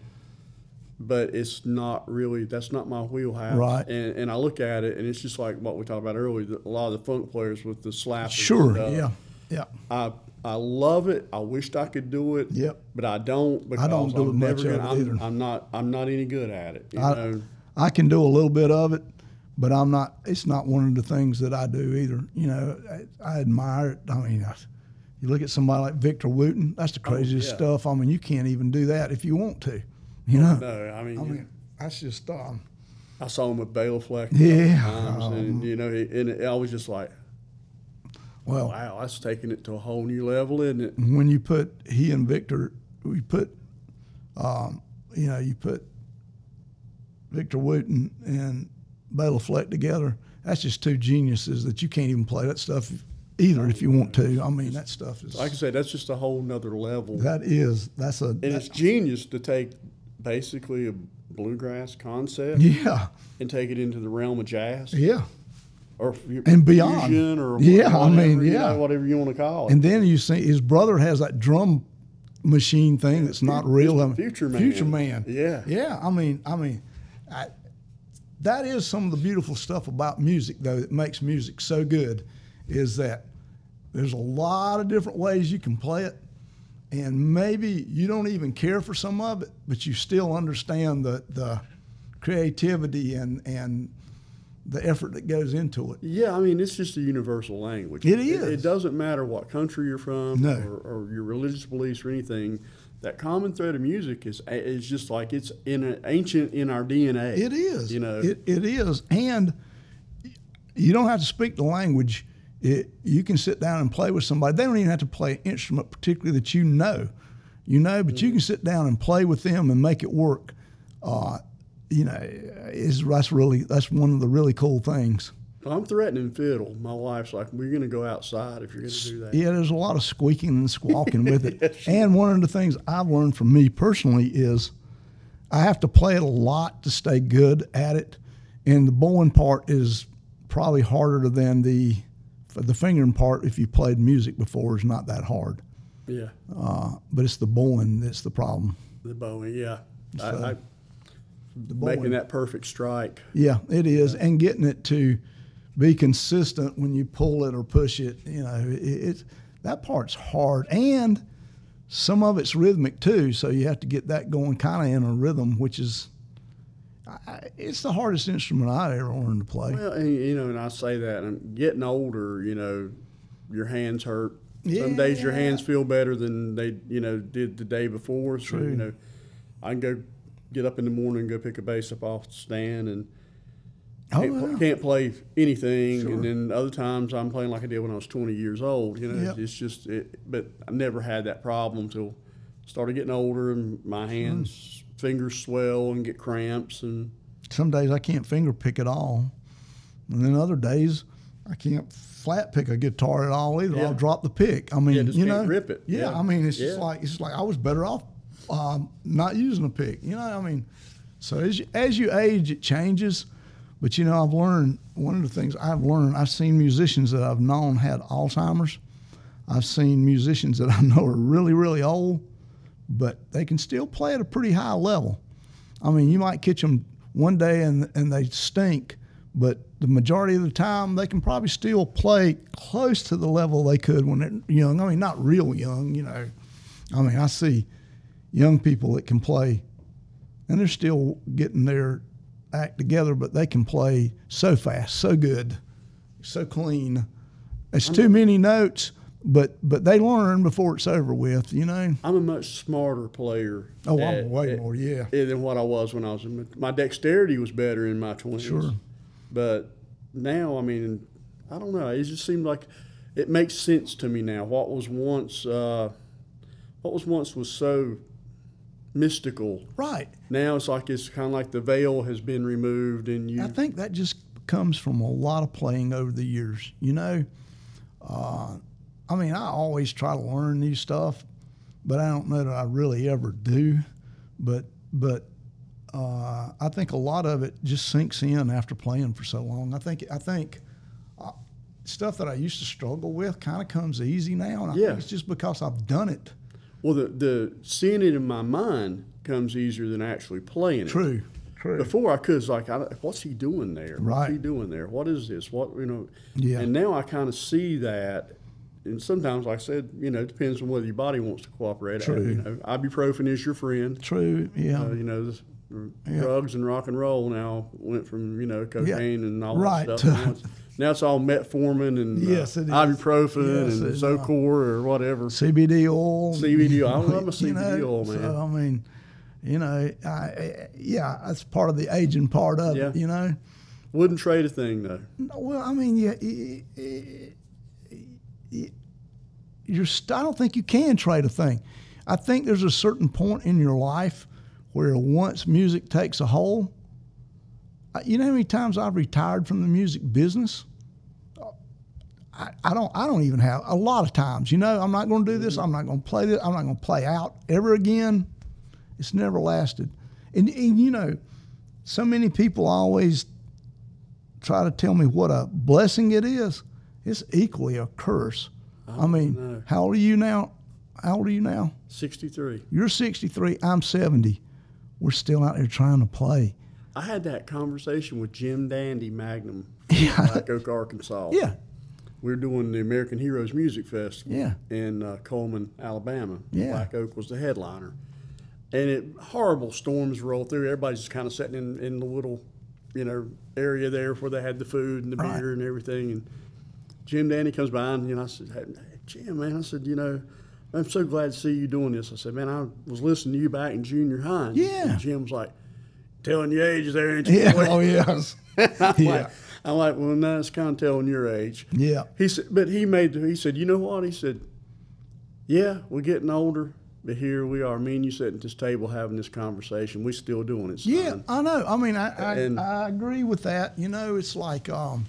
S4: but it's not really, that's not my wheelhouse.
S3: Right.
S4: And, and I look at it, and it's just like what we talked about earlier, a lot of the funk players with the slap.
S3: Sure, yeah, yeah.
S4: I I love it. I wished I could do it.
S3: Yep.
S4: But I don't, because
S3: I don't do
S4: I'm
S3: it
S4: never
S3: much
S4: gonna,
S3: of it
S4: I'm,
S3: either.
S4: I'm not, I'm not any good at it. You
S3: I,
S4: know?
S3: I can do a little bit of it, but I'm not, it's not one of the things that I do either. You know, I, I admire it. I mean, I, you look at somebody like Victor Wooten, that's the craziest
S4: oh, yeah.
S3: stuff. I mean, you can't even do that if you want to, you know?
S4: No, I mean,
S3: I mean, that's just, um,
S4: I saw him with Bela Fleck.
S3: Yeah.
S4: Times,
S3: Um,
S4: and, you know, and I was just like,
S3: well,
S4: wow, that's taking it to a whole new level, isn't it?
S3: when you put, he and Victor, we put, um, you know, you put Victor Wooten and Bela Fleck together, that's just two geniuses that you can't even play that stuff either if you want to. I mean, that stuff is,
S4: Like I said, that's just a whole nother level.
S3: that is, that's a,
S4: and
S3: that,
S4: it's genius to take basically a bluegrass concept
S3: yeah,
S4: and take it into the realm of jazz.
S3: yeah.
S4: Or
S3: And beyond.
S4: fusion, or
S3: Yeah, I
S4: whatever,
S3: mean,
S4: you
S3: yeah.
S4: know, whatever you want to call it.
S3: And then you see his brother has that drum machine thing that's not real. I mean,
S4: Future Man.
S3: Future Man.
S4: Yeah.
S3: Yeah. I mean, I mean, I, that is some of the beautiful stuff about music, though, that makes music so good, is that there's a lot of different ways you can play it, and maybe you don't even care for some of it, but you still understand the the creativity and and the effort that goes into it.
S4: Yeah, I mean, it's just a universal language.
S3: It
S4: It,
S3: is.
S4: it doesn't matter what country you're from,
S3: No.
S4: or, or your religious beliefs or anything. That common thread of music is is just like it's in a, ancient in our D N A.
S3: It is.
S4: You know.
S3: It, it is. And you don't have to speak the language. It, you can sit down and play with somebody. They don't even have to play an instrument particularly that you know. You know, but
S4: Mm-hmm.
S3: you can sit down and play with them and make it work. Uh, you know, is that's really that's one of the really cool things.
S4: I'm threatening fiddle. My wife's like, "We're going to go outside if you're going to do that."
S3: Yeah, there's a lot of squeaking and squawking with it.
S4: Yes.
S3: And one of the things I've learned from me personally is I have to play it a lot to stay good at it. And the bowing part is probably harder than the the fingering part. If you played music before, is not that hard.
S4: Yeah,
S3: Uh, but it's the bowing that's the problem.
S4: the bowing. Yeah,
S3: So-
S4: I, I, making that perfect strike.
S3: Yeah, it is, and getting it to be consistent when you pull it or push it. You know, it, it's that part's hard, and some of it's rhythmic too. So you have to get that going kind of in a rhythm, which is I, it's the hardest instrument I ever learned to play.
S4: Well, and, you know, and I say that, and getting older, you know, your hands hurt.
S3: Yeah.
S4: Some days your hands feel better than they, you know, did the day before. So,
S3: True.
S4: you know, I can go get up in the morning and go pick a bass up off the stand and
S3: Oh,
S4: can't,
S3: wow.
S4: can't play anything.
S3: Sure.
S4: And then other times I'm playing like I did when I was twenty years old. You know,
S3: Yep.
S4: it's just, it, but I never had that problem until started getting older and my hands, fingers swell and get cramps. And
S3: Some days I can't finger pick at all, and then other days I can't flat pick a guitar at all either.
S4: Yeah.
S3: I'll drop the pick. I mean,
S4: Yeah, just
S3: you
S4: can't
S3: know,
S4: grip it.
S3: Yeah,
S4: Yeah.
S3: I mean, it's just
S4: Yeah.
S3: like it's just like I was better off um, not using a pick. You know, I mean, so as you, as you age, it changes. But you know, I've learned one of the things I've learned. I've seen musicians that I've known had Alzheimer's. I've seen musicians that I know are really, really old, but they can still play at a pretty high level. I mean, you might catch them one day and and they stink, but the majority of the time they can probably still play close to the level they could when they're young. I mean, not real young, you know. I mean, I see young people that can play, and they're still getting their act together, but they can play so fast, so good, so clean. It's too many notes, but but they learn before it's over with, you know.
S4: I'm a much smarter player.
S3: Oh,
S4: at-
S3: I'm way
S4: at-
S3: more, yeah.
S4: than what I was when I was in my, my dexterity was better in my twenties.
S3: Sure.
S4: But now, I mean, I don't know. It just seemed like it makes sense to me now. What was once, uh, what was once was so mystical.
S3: Right.
S4: Now it's like it's kind of like the veil has been removed, and you.
S3: I think that just comes from a lot of playing over the years, you know. Uh, I mean, I always try to learn new stuff, but I don't know that I really ever do. But but uh, I think a lot of it just sinks in after playing for so long. I think I think uh, stuff that I used to struggle with kind of comes easy now, and I
S4: Yeah.
S3: think it's just because I've done it.
S4: Well, the the seeing it in my mind comes easier than actually playing it.
S3: True. True.
S4: Before I could, it's like, I, what's he doing there? What's
S3: Right.
S4: he doing there? What is this? What, you know?
S3: Yeah.
S4: And now I kind of see that. And sometimes, like I said, you know, it depends on whether your body wants to cooperate.
S3: True.
S4: You know, ibuprofen is your friend.
S3: True. Yeah.
S4: Uh, you know, this,
S3: Yeah.
S4: drugs and rock and roll now went from, you know, cocaine and all
S3: Right.
S4: that stuff. Now it's, now it's all metformin and
S3: Yes,
S4: uh,
S3: it is.
S4: ibuprofen
S3: Yes,
S4: and
S3: it is.
S4: Zocor or whatever.
S3: C B D oil.
S4: C B D oil. I love my C B D
S3: you know,
S4: oil, man.
S3: So, I mean, you know, I, I, yeah, that's part of the aging part of
S4: Yeah.
S3: it, you know.
S4: Wouldn't trade a thing, though.
S3: No, well, I mean, yeah, y- y- y- you're, st- I don't think you can trade a thing. I think there's a certain point in your life where once music takes a hold, I- you know how many times I've retired from the music business? I, I don't. I don't even have a lot of times. You know, I'm not going to do this. I'm not going to play this. I'm not going to play out ever again. It's never lasted. And, and you know, so many people always try to tell me what a blessing it is. It's equally a curse. I, mean,
S4: know.
S3: how old are you now? How old are you now?
S4: sixty-three.
S3: You're sixty-three. I'm seventy. We're still out there trying to play.
S4: I had that conversation with Jim Dandy Magnum,
S3: Yeah.
S4: Black Oak, Arkansas.
S3: Yeah.
S4: We were doing the American Heroes Music Festival
S3: Yeah.
S4: in uh, Coleman, Alabama.
S3: Yeah.
S4: Black Oak was the headliner. And it horrible storms rolled through. Everybody's just kind of sitting in, in the little, you know, area there where they had the food and the
S3: Right.
S4: beer and everything. And Jim Dandy comes by and, you know, I said, hey, Jim, man, I said, you know, I'm so glad to see you doing this. I said, man, I was listening to you back in junior high. And
S3: Yeah.
S4: Jim's like, telling your age there, ain't you?
S3: Yeah.
S4: boy?"
S3: Oh, yes.
S4: I'm,
S3: Yeah.
S4: like, I'm like, well, no, it's kind of telling your age.
S3: Yeah.
S4: He said, but he made, he said, you know what? He said, yeah, we're getting older, but here we are, me and you sitting at this table having this conversation. We're still doing it, son.
S3: Yeah, I know. I mean, I, I,
S4: And-
S3: I agree with that. You know, it's like um,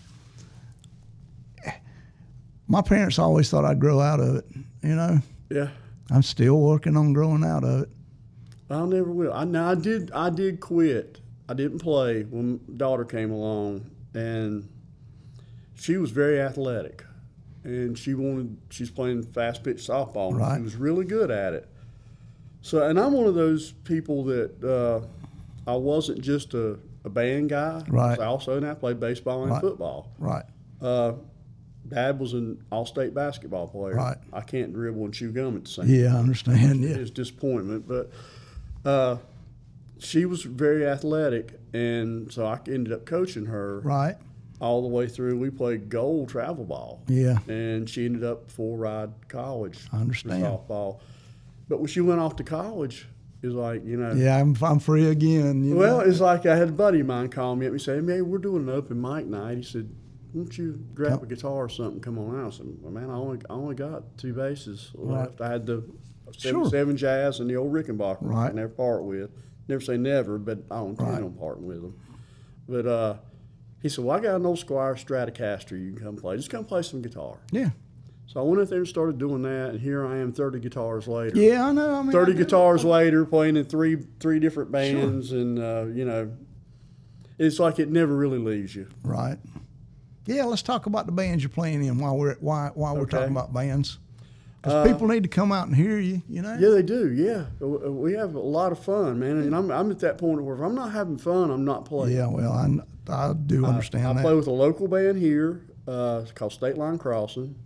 S3: my parents always thought I'd grow out of it. You know,
S4: Yeah.
S3: I'm still working on growing out of it.
S4: I never will. I now I did I did quit. I didn't play when daughter came along, and she was very athletic, and she wanted she's playing fast pitch softball. And
S3: Right.
S4: She was really good at it. So, and I'm one of those people that uh, I wasn't just a, a band guy.
S3: Right.
S4: I also now played baseball and
S3: Right.
S4: football.
S3: Right.
S4: Uh, Dad was an all-state basketball player.
S3: Right.
S4: I can't dribble and chew gum at the same
S3: Yeah, I
S4: time.
S3: understand. Yeah.
S4: His disappointment, but uh, she was very athletic, and so I ended up coaching her
S3: Right.
S4: all the way through. We played goal travel ball.
S3: Yeah.
S4: And she ended up full ride college.
S3: I understand.
S4: For softball. But when she went off to college, it was like, you know.
S3: Yeah, I'm, I'm free again. You
S4: Well,
S3: know?
S4: it's like I had a buddy of mine call me up and say, hey, we're doing an open mic night. He said, won't you grab a guitar or something, come on out? I said, well, man, I only, I only got two basses left.
S3: Right.
S4: I had the
S3: Sure.
S4: seventy-seven Jazz and the old Rickenbacker
S3: Right.
S4: I never part with. Never say never, but I don't plan
S3: Right.
S4: on parting with them. But uh, he said, well, I got an old Squire Stratocaster you can come play. Just come play some guitar.
S3: Yeah.
S4: So I went out there and started doing that, and here I am thirty guitars later.
S3: Yeah, I know. I mean,
S4: thirty
S3: I do.
S4: guitars later, playing in three three different bands, sure. and, uh, you know, it's like it never really leaves you.
S3: Right. Yeah, let's talk about the bands you're playing in while we're why while we're
S4: Okay.
S3: talking about bands. Because
S4: Uh,
S3: people need to come out and hear you, you know?
S4: Yeah, they do, yeah. We have a lot of fun, man, and I'm, I'm at that point where if I'm not having fun, I'm not playing.
S3: Yeah, well, I, I do understand
S4: I, I
S3: that.
S4: play with a local band here. Uh, it's called State Line Crossing,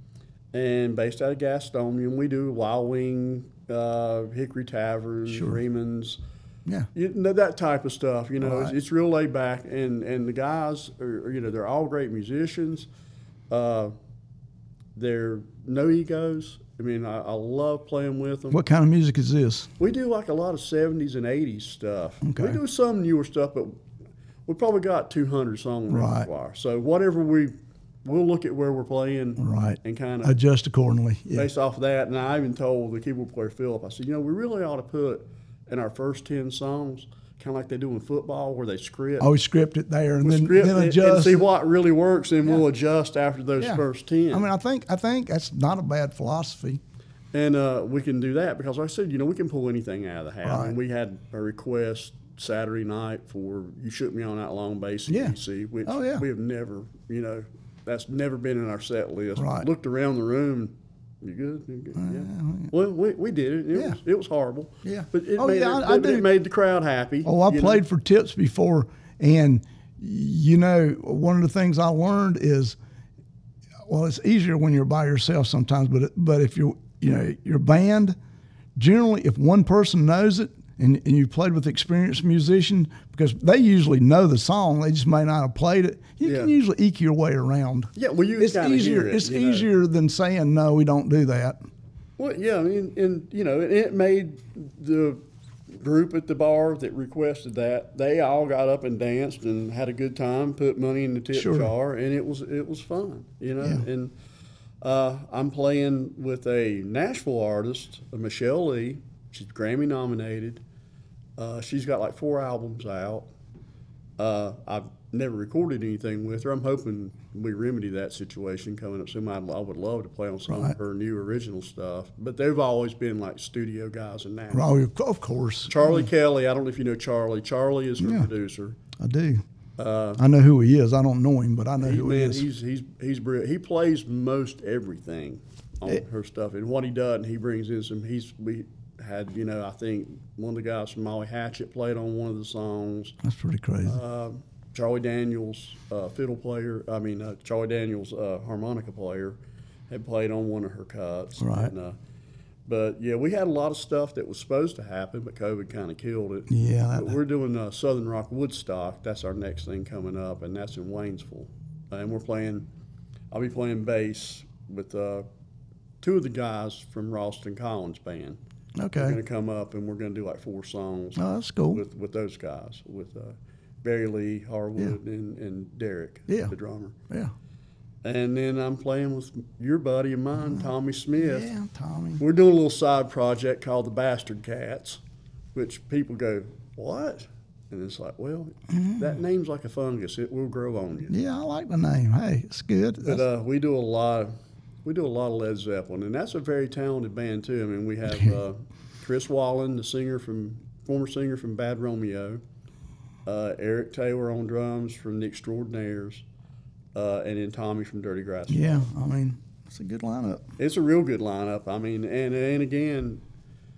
S4: and based out of Gastonia. And we do Wild Wing, uh, Hickory Tavern,
S3: Sure.
S4: Freeman's,
S3: Yeah.
S4: you know, that type of stuff. You know,
S3: Right.
S4: it's, it's real laid back, and, and the guys are, you know, they're all great musicians. Uh, they're no egos. I mean, I, I love playing with them.
S3: What kind of music is this?
S4: We do like a lot of seventies and eighties stuff.
S3: Okay.
S4: We do some newer stuff, but we probably got two hundred song
S3: Right.
S4: repertoire. So whatever we, we'll look at where we're playing
S3: Right.
S4: and kind of
S3: Adjust accordingly. Yeah.
S4: based off of that. And I even told the keyboard player Philip, I said, you know, we really ought to put in our first ten songs, kind of like they do in football, where they script.
S3: Always script it there and
S4: We'll
S3: then,
S4: script
S3: then
S4: and-
S3: adjust.
S4: and see what really works, and
S3: Yeah.
S4: we'll adjust after those
S3: Yeah.
S4: first ten.
S3: I mean, I think I think that's not a bad philosophy.
S4: And uh, we can do that because, like I said, you know, we can pull anything out of the hat.
S3: Right.
S4: And we had a request Saturday night for "You Shook Me On That Long Bass"
S3: Yeah.
S4: E C, which
S3: Oh, yeah.
S4: we have never, you know, that's never been in our set list.
S3: Right.
S4: Looked around the room. You good? You good? Yeah. Well, we, we did it. It,
S3: Yeah.
S4: was, it was horrible.
S3: Yeah.
S4: But it,
S3: Oh,
S4: made,
S3: yeah,
S4: it,
S3: I- I
S4: it,
S3: do.
S4: it made the crowd happy.
S3: Oh, I
S4: you
S3: played
S4: know?
S3: for Tips before, and you know, one of the things I learned is, well, it's easier when you're by yourself sometimes, but but if you're, you know, your band, generally, if one person knows it and, and you played with experienced musician, because they usually know the song, they just may not have played it. You
S4: Yeah.
S3: can usually eke your way around.
S4: Yeah, well, you
S3: It's
S4: kinda
S3: easier.
S4: hear it,
S3: it's
S4: you know.
S3: easier than saying no, we don't do that.
S4: Well, yeah, I mean, and you know, it, it made the group at the bar that requested that. They all got up and danced and had a good time, put money in the tip
S3: Sure.
S4: jar, and it was it was fun, you know.
S3: Yeah.
S4: And uh, I'm playing with a Nashville artist, Michelle Lee. She's Grammy nominated. Uh, she's got like four albums out. Uh, I've never recorded anything with her. I'm hoping we remedy that situation coming up soon. I'd, I would love to play on some
S3: Right.
S4: of her new original stuff. But they've always been like studio guys in Nashville.
S3: Oh, of course.
S4: Charlie Kelly, I don't know if you know Charlie. Charlie is her
S3: Yeah.
S4: producer.
S3: I do. I know who he is. I don't know him, but I know
S4: He,
S3: who he
S4: man,
S3: is.
S4: he's he's he's brilliant. He plays most everything on
S3: It-
S4: her stuff, and what he does, he brings in some. He's we had you know I think one of the guys from Molly Hatchet played on one of the songs.
S3: That's pretty crazy.
S4: Uh, Charlie Daniels, uh, fiddle player. I mean, uh, Charlie Daniels, uh, harmonica player, had played on one of her cuts.
S3: Right.
S4: And, uh, but yeah, we had a lot of stuff that was supposed to happen, but COVID kind of killed it.
S3: Yeah, that-
S4: But we're doing uh, Southern Rock Woodstock. That's our next thing coming up, and that's in Waynesville. And we're playing. I'll be playing bass with uh, two of the guys from Ralston Collins band. They're
S3: Okay.
S4: going to come up, and we're going to do like four songs
S3: Oh, that's cool.
S4: with with those guys, with uh, Barry Lee, Harwood, and, and Derek,
S3: Yeah.
S4: the drummer.
S3: Yeah.
S4: And then I'm playing with your buddy of mine, Tommy Smith.
S3: Yeah, Tommy.
S4: We're doing a little side project called the Bastard Cats, which people go, what? And it's like, well, that name's like a fungus; it will grow on you.
S3: Yeah, I like the name. Hey, it's good.
S4: But
S3: That's-
S4: uh, we do a lot. Of, we do a lot of Led Zeppelin, and that's a very talented band too. I mean, we have uh, Chris Wallen, the singer from former singer from Bad Romeo, uh, Eric Taylor on drums from the Extraordinaires, uh, and then Tommy from Dirty Grass.
S3: yeah, I mean, it's a good lineup.
S4: It's a real good lineup. I mean, and and again,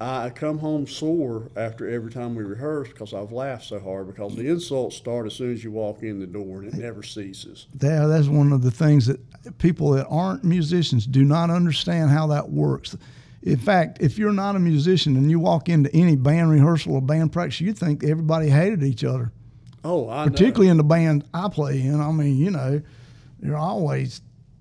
S4: I come home sore after every time we rehearse because I've laughed so hard because the insults start as soon as you walk in the door and it never ceases.
S3: Yeah, that's one of the things that people that aren't musicians do not understand how that works. In fact, if you're not a musician and you walk into any band rehearsal or band practice, you'd think everybody hated each other.
S4: Oh, I
S3: Particularly
S4: know.
S3: in the band I play in. I mean, you know, they're always,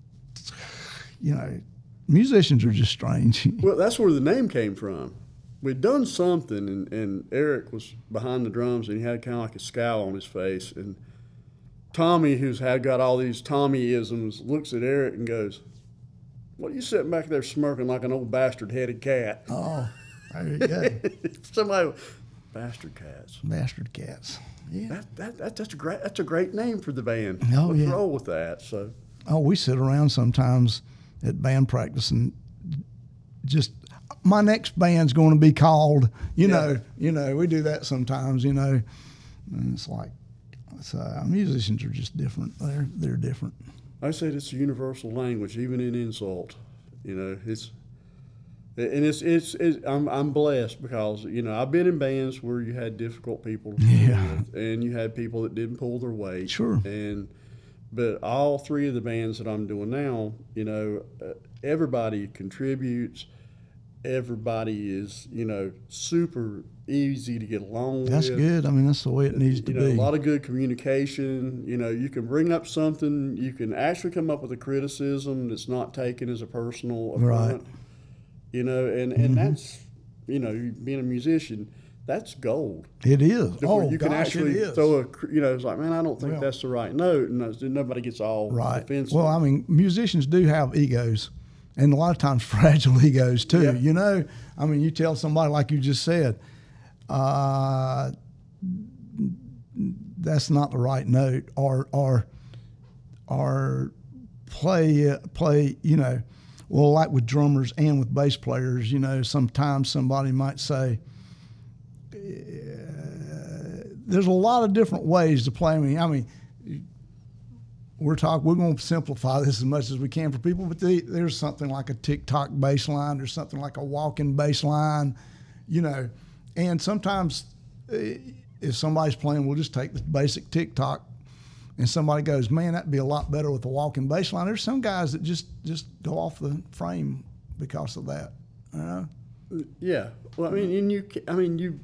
S3: you know, musicians are just strange.
S4: Well, that's where the name came from. We'd done something, and, and Eric was behind the drums, and he had kind of like a scowl on his face. And Tommy, who's had got all these Tommy-isms, looks at Eric and goes, "What are you sitting back there smirking like an old bastard-headed cat?"
S3: Oh, there you go.
S4: Somebody, bastard cats.
S3: Bastard cats. Yeah.
S4: That, that, that, that's a great that's a great name for the band.
S3: Oh,
S4: Let's
S3: yeah.
S4: roll with that. So,
S3: Oh, we sit around sometimes at band practice and just, my next band's going to be called, you
S4: Yeah.
S3: know, you know, we do that sometimes, you know, and it's like, so uh, musicians are just different. They're they're different.
S4: I said it's a universal language, even in insult. You know, it's and it's it's, it's I'm I'm blessed because you know I've been in bands where you had difficult people to deal
S3: Yeah.
S4: with, and you had people that didn't pull their weight.
S3: Sure.
S4: And but all three of the bands that I'm doing now, you know, uh, everybody contributes. Everybody is, you know, super easy to get along
S3: That's
S4: with.
S3: good. I mean, that's the way it needs to
S4: You know,
S3: be.
S4: a lot of good communication. You know, you can bring up something. You can actually come up with a criticism that's not taken as a personal affront.
S3: Right.
S4: You know, and, and that's, you know, being a musician, that's gold.
S3: It is.
S4: To where
S3: Oh,
S4: you
S3: gosh,
S4: can actually
S3: it is.
S4: throw a, cr- you know, it's like, man, I don't think
S3: Well-
S4: that's the right note, and that's- nobody gets all
S3: Right.
S4: defensive.
S3: Well, I mean, musicians do have egos, and a lot of times fragile egos too.
S4: Yeah.
S3: You know, I mean, you tell somebody like you just said, uh, that's not the right note, or or or play play. You know, well, like with drummers and with bass players, you know, sometimes somebody might say. There's a lot of different ways to play. I mean, I mean, we're talking. We're going to simplify this as much as we can for people. But the, there's something like a tick-tock bass line. There's something like a walking bass line, you know. And sometimes, eh, if somebody's playing, we'll just take the basic tick-tock, and somebody goes, "Man, that'd be a lot better with a walking bass line." There's some guys that just just go off the frame because of that. You know?
S4: yeah. Well, I mean, and you, ca- I mean, you.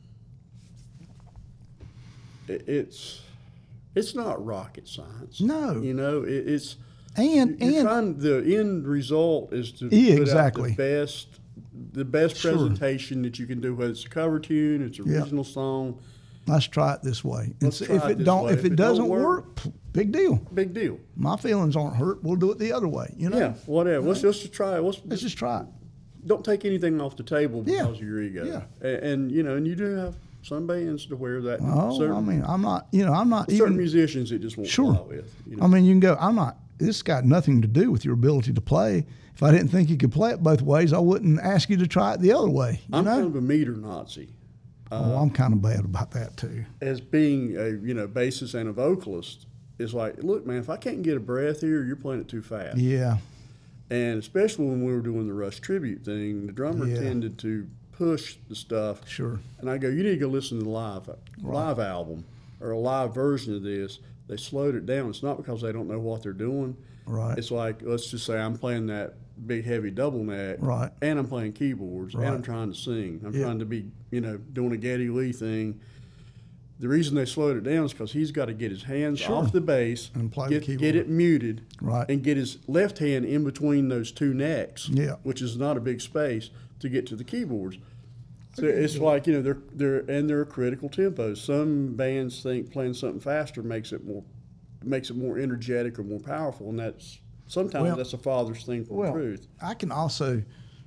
S4: it- It's, it's not rocket science.
S3: No.
S4: You know, it, it's.
S3: And
S4: You're
S3: and
S4: trying, the end result is to
S3: Yeah,
S4: put
S3: exactly.
S4: out the best, the best
S3: Sure.
S4: presentation that you can do. Whether it's a cover tune, it's an
S3: Yeah.
S4: original song,
S3: let's try it this way.
S4: Let's
S3: And
S4: try
S3: if
S4: it
S3: it
S4: this
S3: don't,
S4: way.
S3: if it doesn't work, pff, big deal.
S4: big deal.
S3: My feelings aren't hurt. We'll do it the other way. You know.
S4: Yeah, whatever. Let's just try it. Let's,
S3: Let's just try it.
S4: don't take anything off the table because
S3: Yeah.
S4: of your ego.
S3: Yeah.
S4: And, and you know, and you do have some bands to where that.
S3: Oh,
S4: certain,
S3: I mean, I'm not. You know, I'm not
S4: certain
S3: even.
S4: musicians it just won't
S3: Sure.
S4: fly with. You know?
S3: I mean, you can go. I'm not. This got nothing to do with your ability to play. If I didn't think you could play it both ways, I wouldn't ask you to try it the other way. You
S4: I'm
S3: know.
S4: kind of a meter Nazi.
S3: oh, I'm kind of bad about that too.
S4: As being a you know bassist and a vocalist, it's like, look, man, if I can't get a breath here, you're playing it too fast.
S3: Yeah.
S4: And especially when we were doing the Rush tribute thing, the drummer
S3: Yeah.
S4: tended to push the stuff.
S3: Sure.
S4: And I go, you need to go listen to the live live album or a live version of this. They slowed it down. It's not because they don't know what they're doing.
S3: Right.
S4: It's like, let's just say I'm playing that big heavy double neck.
S3: Right.
S4: And I'm playing keyboards.
S3: Right.
S4: And I'm trying to sing. I'm
S3: Yeah.
S4: trying to be, you know, doing a Geddy Lee thing. The reason they slowed it down is because he's got to get his hands
S3: Sure.
S4: off the bass,
S3: And play the
S4: get,
S3: keyboard.
S4: get it muted,
S3: Right.
S4: and get his left hand in between those two necks,
S3: Yeah.
S4: which is not a big space, to get to the keyboards. So it's like, you know, they're they're and they're critical tempos. Some bands think playing something faster makes it more makes it more energetic or more powerful, and that's sometimes
S3: Well-
S4: that's a father's thing for
S3: Well,
S4: truth.
S3: I can also,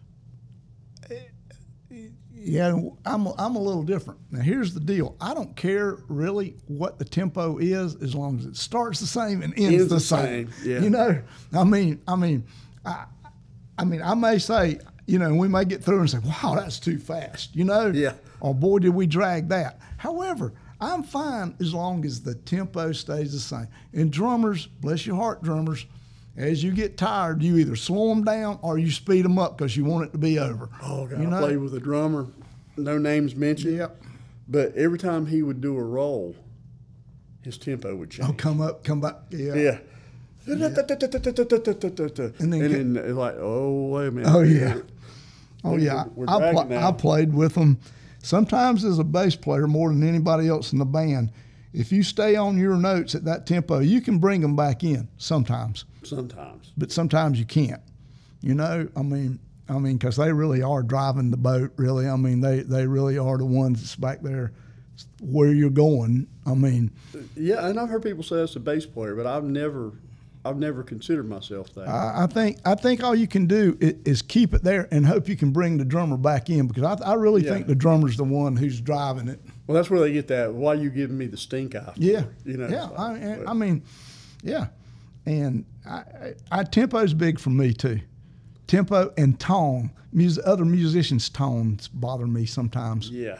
S3: yeah, I'm, I'm a little different. Now, here's the deal. I don't care really what the tempo is as long as it starts the same and ends,
S4: Ends
S3: the,
S4: the
S3: same.
S4: same, yeah.
S3: You know, I mean, I mean, I, I mean, I may say, you know, we may get through and say, wow, that's too fast, you know?
S4: Yeah.
S3: Or boy, did we drag that. However, I'm fine as long as the tempo stays the same. And drummers, bless your heart, drummers, as you get tired, you either slow them down or you speed them up because you want it to be over.
S4: Oh, God,
S3: you know?
S4: I played with a drummer, no names mentioned.
S3: Yep.
S4: But every time he would do a roll, his tempo would change.
S3: Oh, come up, come back. Yeah.
S4: Yeah. And then,
S3: And then
S4: and then it's like, oh, wait a minute.
S3: Oh, yeah. Oh, yeah.
S4: We're
S3: I,
S4: dragging
S3: pl-
S4: now.
S3: I played with them sometimes as a bass player more than anybody else in the band. If you stay on your notes at that tempo, you can bring them back in sometimes,
S4: Sometimes.
S3: but sometimes you can't. You know, I mean, I mean, because they really are driving the boat, really. I mean, they, they really are the ones that's back there where you're going. I mean,
S4: Yeah, and I've heard people say that's a bass player, but I've never, I've never considered myself that.
S3: I, I think I think all you can do is, is keep it there and hope you can bring the drummer back in, because I, I really
S4: Yeah.
S3: think the drummer's the one who's driving it.
S4: Well, that's where they get that. Why you giving me the stink eye? for?
S3: Yeah,
S4: You know.
S3: yeah.
S4: it's
S3: I,
S4: like,
S3: I-
S4: but-
S3: I mean, yeah, and I, I, I tempo's big for me too. Tempo and tone. Mus- other musicians' tones bother me sometimes.
S4: yeah.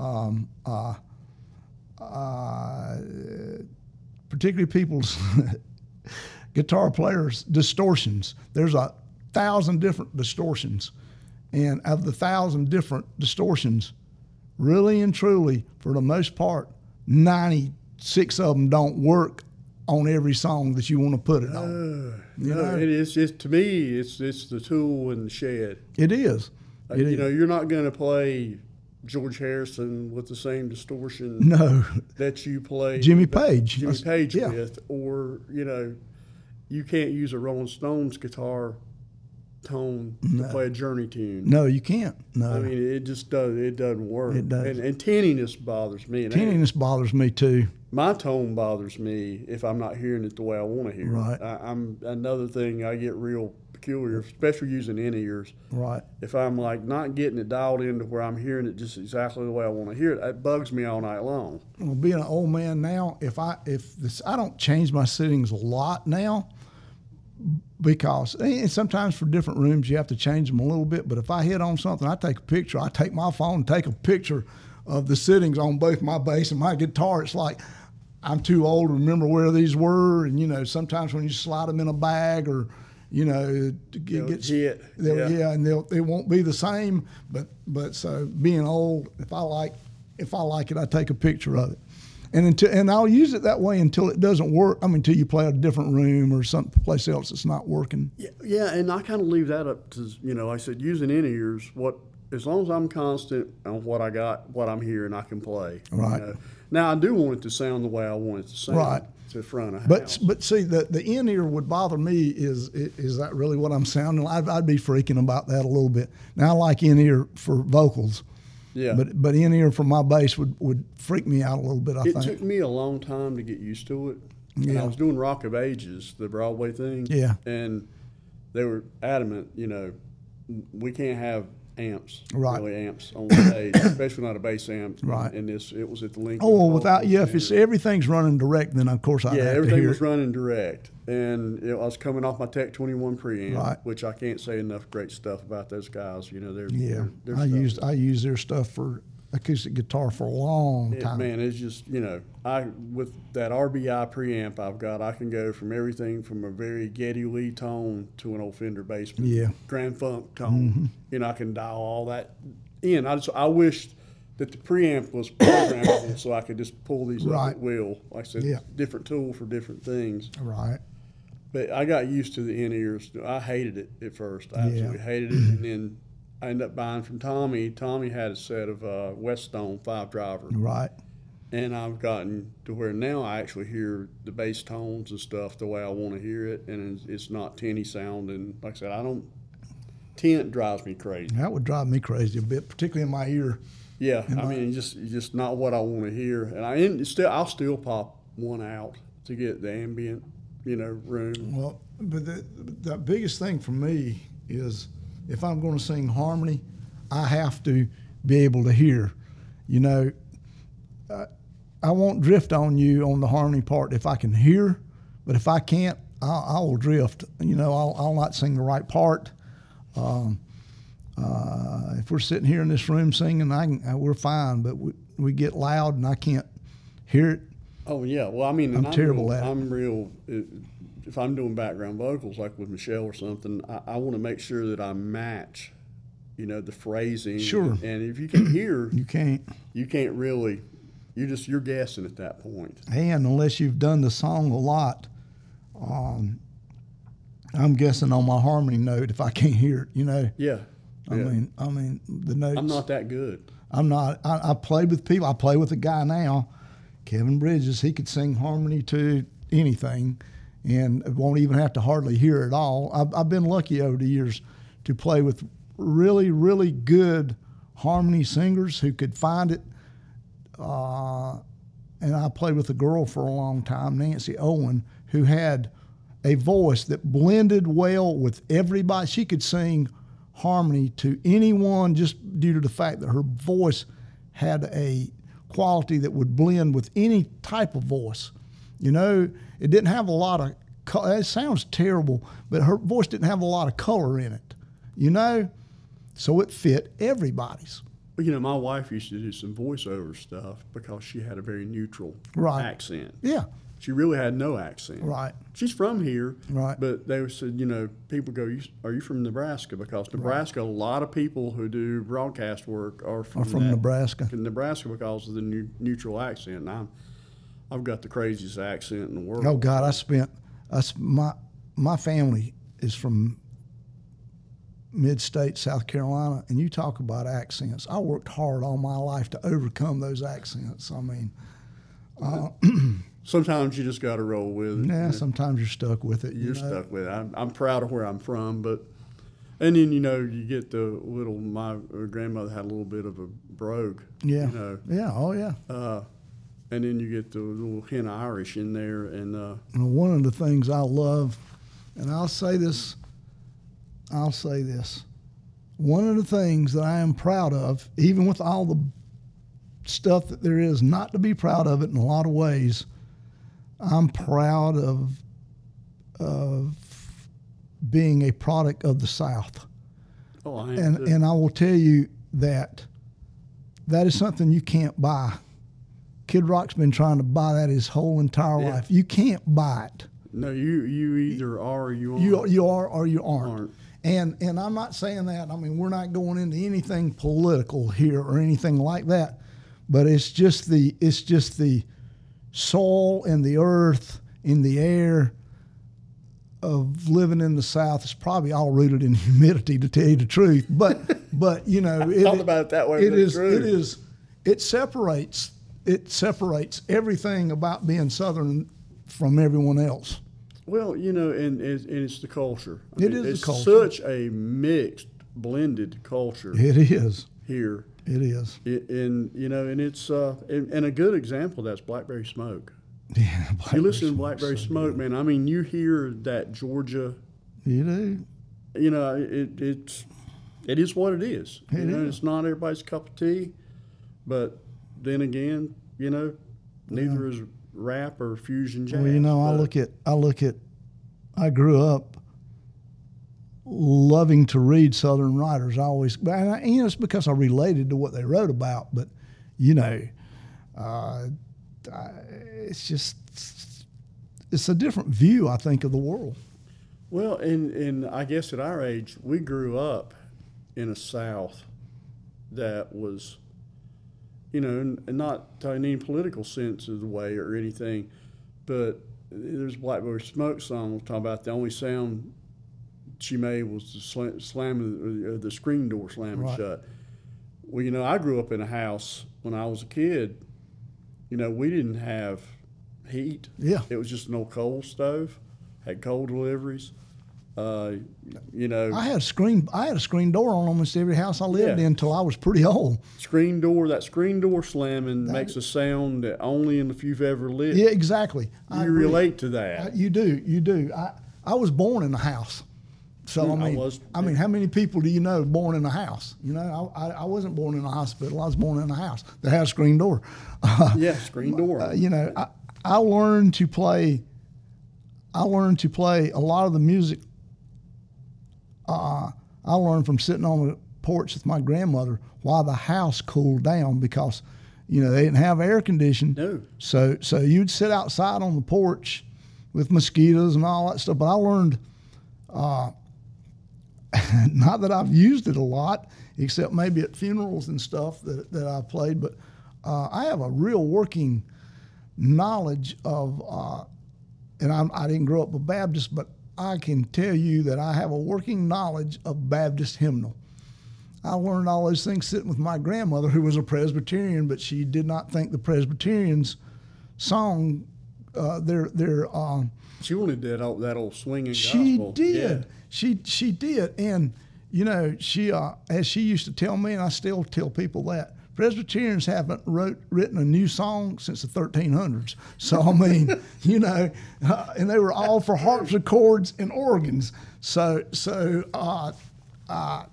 S3: Uh, particularly people's guitar players' distortions. There's a thousand different distortions, and of the thousand different distortions, really and truly, for the most part, ninety-six of them don't work on every song that you want to put it on. You
S4: No,
S3: know?
S4: it is just to me. It's it's the tool in the shed.
S3: It is.
S4: Like,
S3: It
S4: you
S3: is.
S4: know, you're not going to play George Harrison with the same distortion
S3: No,
S4: that you play
S3: Jimmy Page.
S4: Jimmy
S3: That's-
S4: Page
S3: yeah.
S4: with, or you know, you can't use a Rolling Stones guitar tone to play a Journey tune.
S3: no, you can't. No,
S4: I mean, it just does. It doesn't work.
S3: It does.
S4: And, and tinniness bothers me. And
S3: tinniness bothers me too.
S4: my tone bothers me if I'm not hearing it the way I want to hear
S3: Right.
S4: it. I, I'm another thing. I get real peculiar, especially using in ears.
S3: Right.
S4: If I'm like not getting it dialed into where I'm hearing it just exactly the way I want to hear it, it bugs me all night long.
S3: Well, being an old man now, if I if this, I don't change my settings a lot now, because and sometimes for different rooms you have to change them a little bit. But if I hit on something, I take a picture. I take my phone and take a picture of the settings on both my bass and my guitar. It's like I'm too old to remember where these were, and you know sometimes when you slide them in a bag or you know it
S4: They'll
S3: gets
S4: hit,
S3: they'll-
S4: yeah.
S3: yeah, and they'll, they won't be the same. But but so being old, if I like if I like it, I take a picture of it. And until, and I'll use it that way until it doesn't work. I mean, until you play a different room or someplace else that's not working.
S4: Yeah, yeah, and I kind of leave that up to, you know, I said using in ears. What as long as I'm constant on what I got, what I'm hearing, I can play. you
S3: Right.
S4: know. Now I do want it to sound the way I want it to sound.
S3: Right.
S4: To front of
S3: But
S4: house.
S3: but see, the the in ear would bother me. Is is that really what I'm sounding like? I'd, I'd be freaking about that a little bit. Now I like in ear for vocals,
S4: yeah.
S3: but but in ear for my bass would, would freak me out a little bit. I
S4: it
S3: think.
S4: took me a long time to get used to it. And
S3: Yeah.
S4: I was doing Rock of Ages, the Broadway thing.
S3: Yeah.
S4: And they were adamant, you know, we can't have amps,
S3: Right.
S4: really amps on the stage, especially not a bass amp.
S3: Right.
S4: And this, it was at the Lincoln.
S3: Oh well,
S4: Hall
S3: without yeah, if it's
S4: Center.
S3: everything's running direct, then of course I
S4: Yeah,
S3: have to
S4: everything
S3: hear
S4: was
S3: it.
S4: running direct, and you know, I was coming off my Tech twenty-one preamp,
S3: Right.
S4: which I can't say enough great stuff about those guys. You know, they're
S3: Yeah,
S4: they're,
S3: I
S4: stuff
S3: used
S4: is-
S3: I used their stuff for acoustic guitar for a long
S4: it-
S3: time.
S4: man, it's just you know, I with that R B I preamp I've got, I can go from everything from a very Geddy Lee tone to an old Fender Bassman,
S3: Yeah.
S4: Grand Funk tone. You know, I can dial all that in. I just I wished that the preamp was programmable so I could just pull these up
S3: Right.
S4: at will. Like I said,
S3: Yeah.
S4: different tool for different things.
S3: Right.
S4: But I got used to the in-ears. I hated it at first. I
S3: Yeah.
S4: absolutely hated it. And then I ended up buying from Tommy. Tommy had a set of uh, Weststone five driver.
S3: Right.
S4: And I've gotten to where now I actually hear the bass tones and stuff the way I want to hear it. And it's, it's not tinny sound. And like I said, I don't, tint drives me crazy.
S3: That would drive me crazy a bit, particularly in my ear.
S4: Yeah, I mean, it's just it's just not what I want to hear. And I and still, I'll still pop one out to get the ambient, you know, room.
S3: Well, but the, the biggest thing for me is if I'm going to sing harmony, I have to be able to hear. You know, I, I won't drift on you on the harmony part if I can hear, but if I can't, I'll, I will drift. You know, I'll, I'll not sing the right part. Um, uh, if we're sitting here in this room singing, I can, uh, we're fine, but we, we get loud and I can't hear it.
S4: Oh yeah, well I mean, and
S3: I'm terrible
S4: real,
S3: at it.
S4: I'm real. Uh, if I'm doing background vocals like with Michelle or something, I, I want to make sure that I match, you know, the phrasing.
S3: Sure.
S4: And if you can hear,
S3: You can't.
S4: you can't really. You just you're guessing at that point.
S3: And unless you've done the song a lot, um, I'm guessing on my harmony note if I can't hear it. You know.
S4: Yeah.
S3: I
S4: yeah.
S3: mean, I mean the notes.
S4: I'm not that good.
S3: I'm not. I, I played with people. I play with a guy now, Kevin Bridges. He could sing harmony to anything, and won't even have to hardly hear it all. I've, I've been lucky over the years to play with really, really good harmony singers who could find it. Uh, and I played with a girl for a long time, Nancy Owen, who had a voice that blended well with everybody. She could sing harmony to anyone just due to the fact that her voice had a quality that would blend with any type of voice. You know, it didn't have a lot of, co- it sounds terrible, but her voice didn't have a lot of color in it, you know? So it fit everybody's.
S4: But, you know, my wife used to do some voiceover stuff because she had a very neutral
S3: Right.
S4: accent.
S3: Yeah,
S4: She really had no accent.
S3: right.
S4: She's from here.
S3: Right.
S4: But they said, you know, people go, "You- are you from Nebraska? Because Nebraska, a lot of people who do broadcast work are from,
S3: Are from
S4: that-
S3: Nebraska.
S4: from Nebraska because of the new, neutral accent. And I'm, I've got the craziest accent in the world.
S3: Oh God, I spent us my my family is from mid-state South Carolina, and you talk about accents. I worked hard all my life to overcome those accents. I mean, uh,
S4: Sometimes you just got to roll with it.
S3: yeah, sometimes you're stuck with it. you
S4: You're
S3: know?
S4: stuck with it. I'm, I'm proud of where I'm from, but and then you know you get the little. My grandmother had a little bit of a brogue.
S3: Yeah,
S4: You know,
S3: yeah, oh yeah.
S4: uh, and then you get the little hint of Irish in there, and uh,
S3: And one of the things I love, and I'll say this, I'll say this, one of the things that I am proud of, even with all the stuff that there is not to be proud of it in a lot of ways, I'm proud of of being a product of the South.
S4: oh, I am
S3: And
S4: too.
S3: and I will tell you that that is something you can't buy. Kid Rock's been trying to buy that his whole entire
S4: Yeah.
S3: life. You can't buy it.
S4: no, you you either are or you aren't.
S3: You you are or you aren't.
S4: Aren't.
S3: And and I'm not saying that. I mean, we're not going into anything political here or anything like that. But it's just the it's just the soil and the earth and the air of living in the South. It's probably all rooted in humidity, to tell you the truth. But but you know, it,
S4: thought about it that way,
S3: It
S4: but it's
S3: is
S4: true.
S3: it is it separates it separates everything about being Southern from everyone else.
S4: Well, you know, and, and, and it's the culture. I
S3: It
S4: mean,
S3: is the
S4: it's
S3: culture.
S4: such a mixed, blended culture
S3: It is.
S4: here.
S3: It is.
S4: It, and you know, and it's uh, and, and a good example of that's Blackberry Smoke.
S3: Yeah,
S4: You listen to
S3: Smoke's
S4: Blackberry
S3: so
S4: Smoke, man. I mean, you hear that Georgia.
S3: You do.
S4: You know, it it's it is what it is.
S3: It
S4: you know,
S3: is.
S4: it's not everybody's cup of tea, but then again, you know, neither is rap or fusion jazz.
S3: Well, you know, I
S4: but-
S3: look at I look at I grew up loving to read Southern writers. I always, and I, you know, it's because I related to what they wrote about. But you know, uh, I, it's just it's a different view, I think, of the world.
S4: Well, and, and I guess at our age, we grew up in a South that was, you know, and and not in any political sense of the way or anything, but there's a Blackberry Smoke song we'll talk about. The only sound she made was the slam, slam the screen door slamming
S3: Right.
S4: shut. Well, you know, I grew up in a house when I was a kid. You know, we didn't have heat.
S3: Yeah.
S4: It was just an old coal stove. Had coal deliveries. Uh, you know,
S3: I had a screen. I had a screen door on almost every house I lived
S4: Yeah.
S3: in until I was pretty old.
S4: screen door. That screen door slamming makes a sound that only if you've ever lived.
S3: Yeah, exactly. I
S4: You
S3: agree.
S4: relate to
S3: Uh,
S4: that.
S3: You do, you do. I, I was born in a house. So,
S4: Mm,
S3: I
S4: I
S3: mean,
S4: was-
S3: I mean, how many people do you know born in a house? You know, I, I, I wasn't born in a hospital. I was born in a house that had a screen door. Uh,
S4: Yeah, screen door.
S3: uh, you know, I, I learned to play, I learned to play a lot of the music uh, I learned from sitting on the porch with my grandmother while the house cooled down because, you know, they didn't have air conditioning.
S4: No.
S3: So so you'd sit outside on the porch with mosquitoes and all that stuff. But I learned, uh, not that I've used it a lot, except maybe at funerals and stuff that, that I've played, but uh, I have a real working knowledge of, uh, and I'm, I didn't grow up a Baptist, but I can tell you that I have a working knowledge of Baptist hymnal. I learned all those things sitting with my grandmother, who was a Presbyterian, but she did not think the Presbyterians' song, uh, their their. Um,
S4: she wanted that old, that old swinging
S3: she
S4: gospel.
S3: She did.
S4: Yeah.
S3: She she did, and you know she uh, as she used to tell me, and I still tell people that Presbyterians haven't wrote written a new song since the thirteen hundreds. So I mean, you know, uh, and they were all for harpsichords and organs. So so. Uh, uh,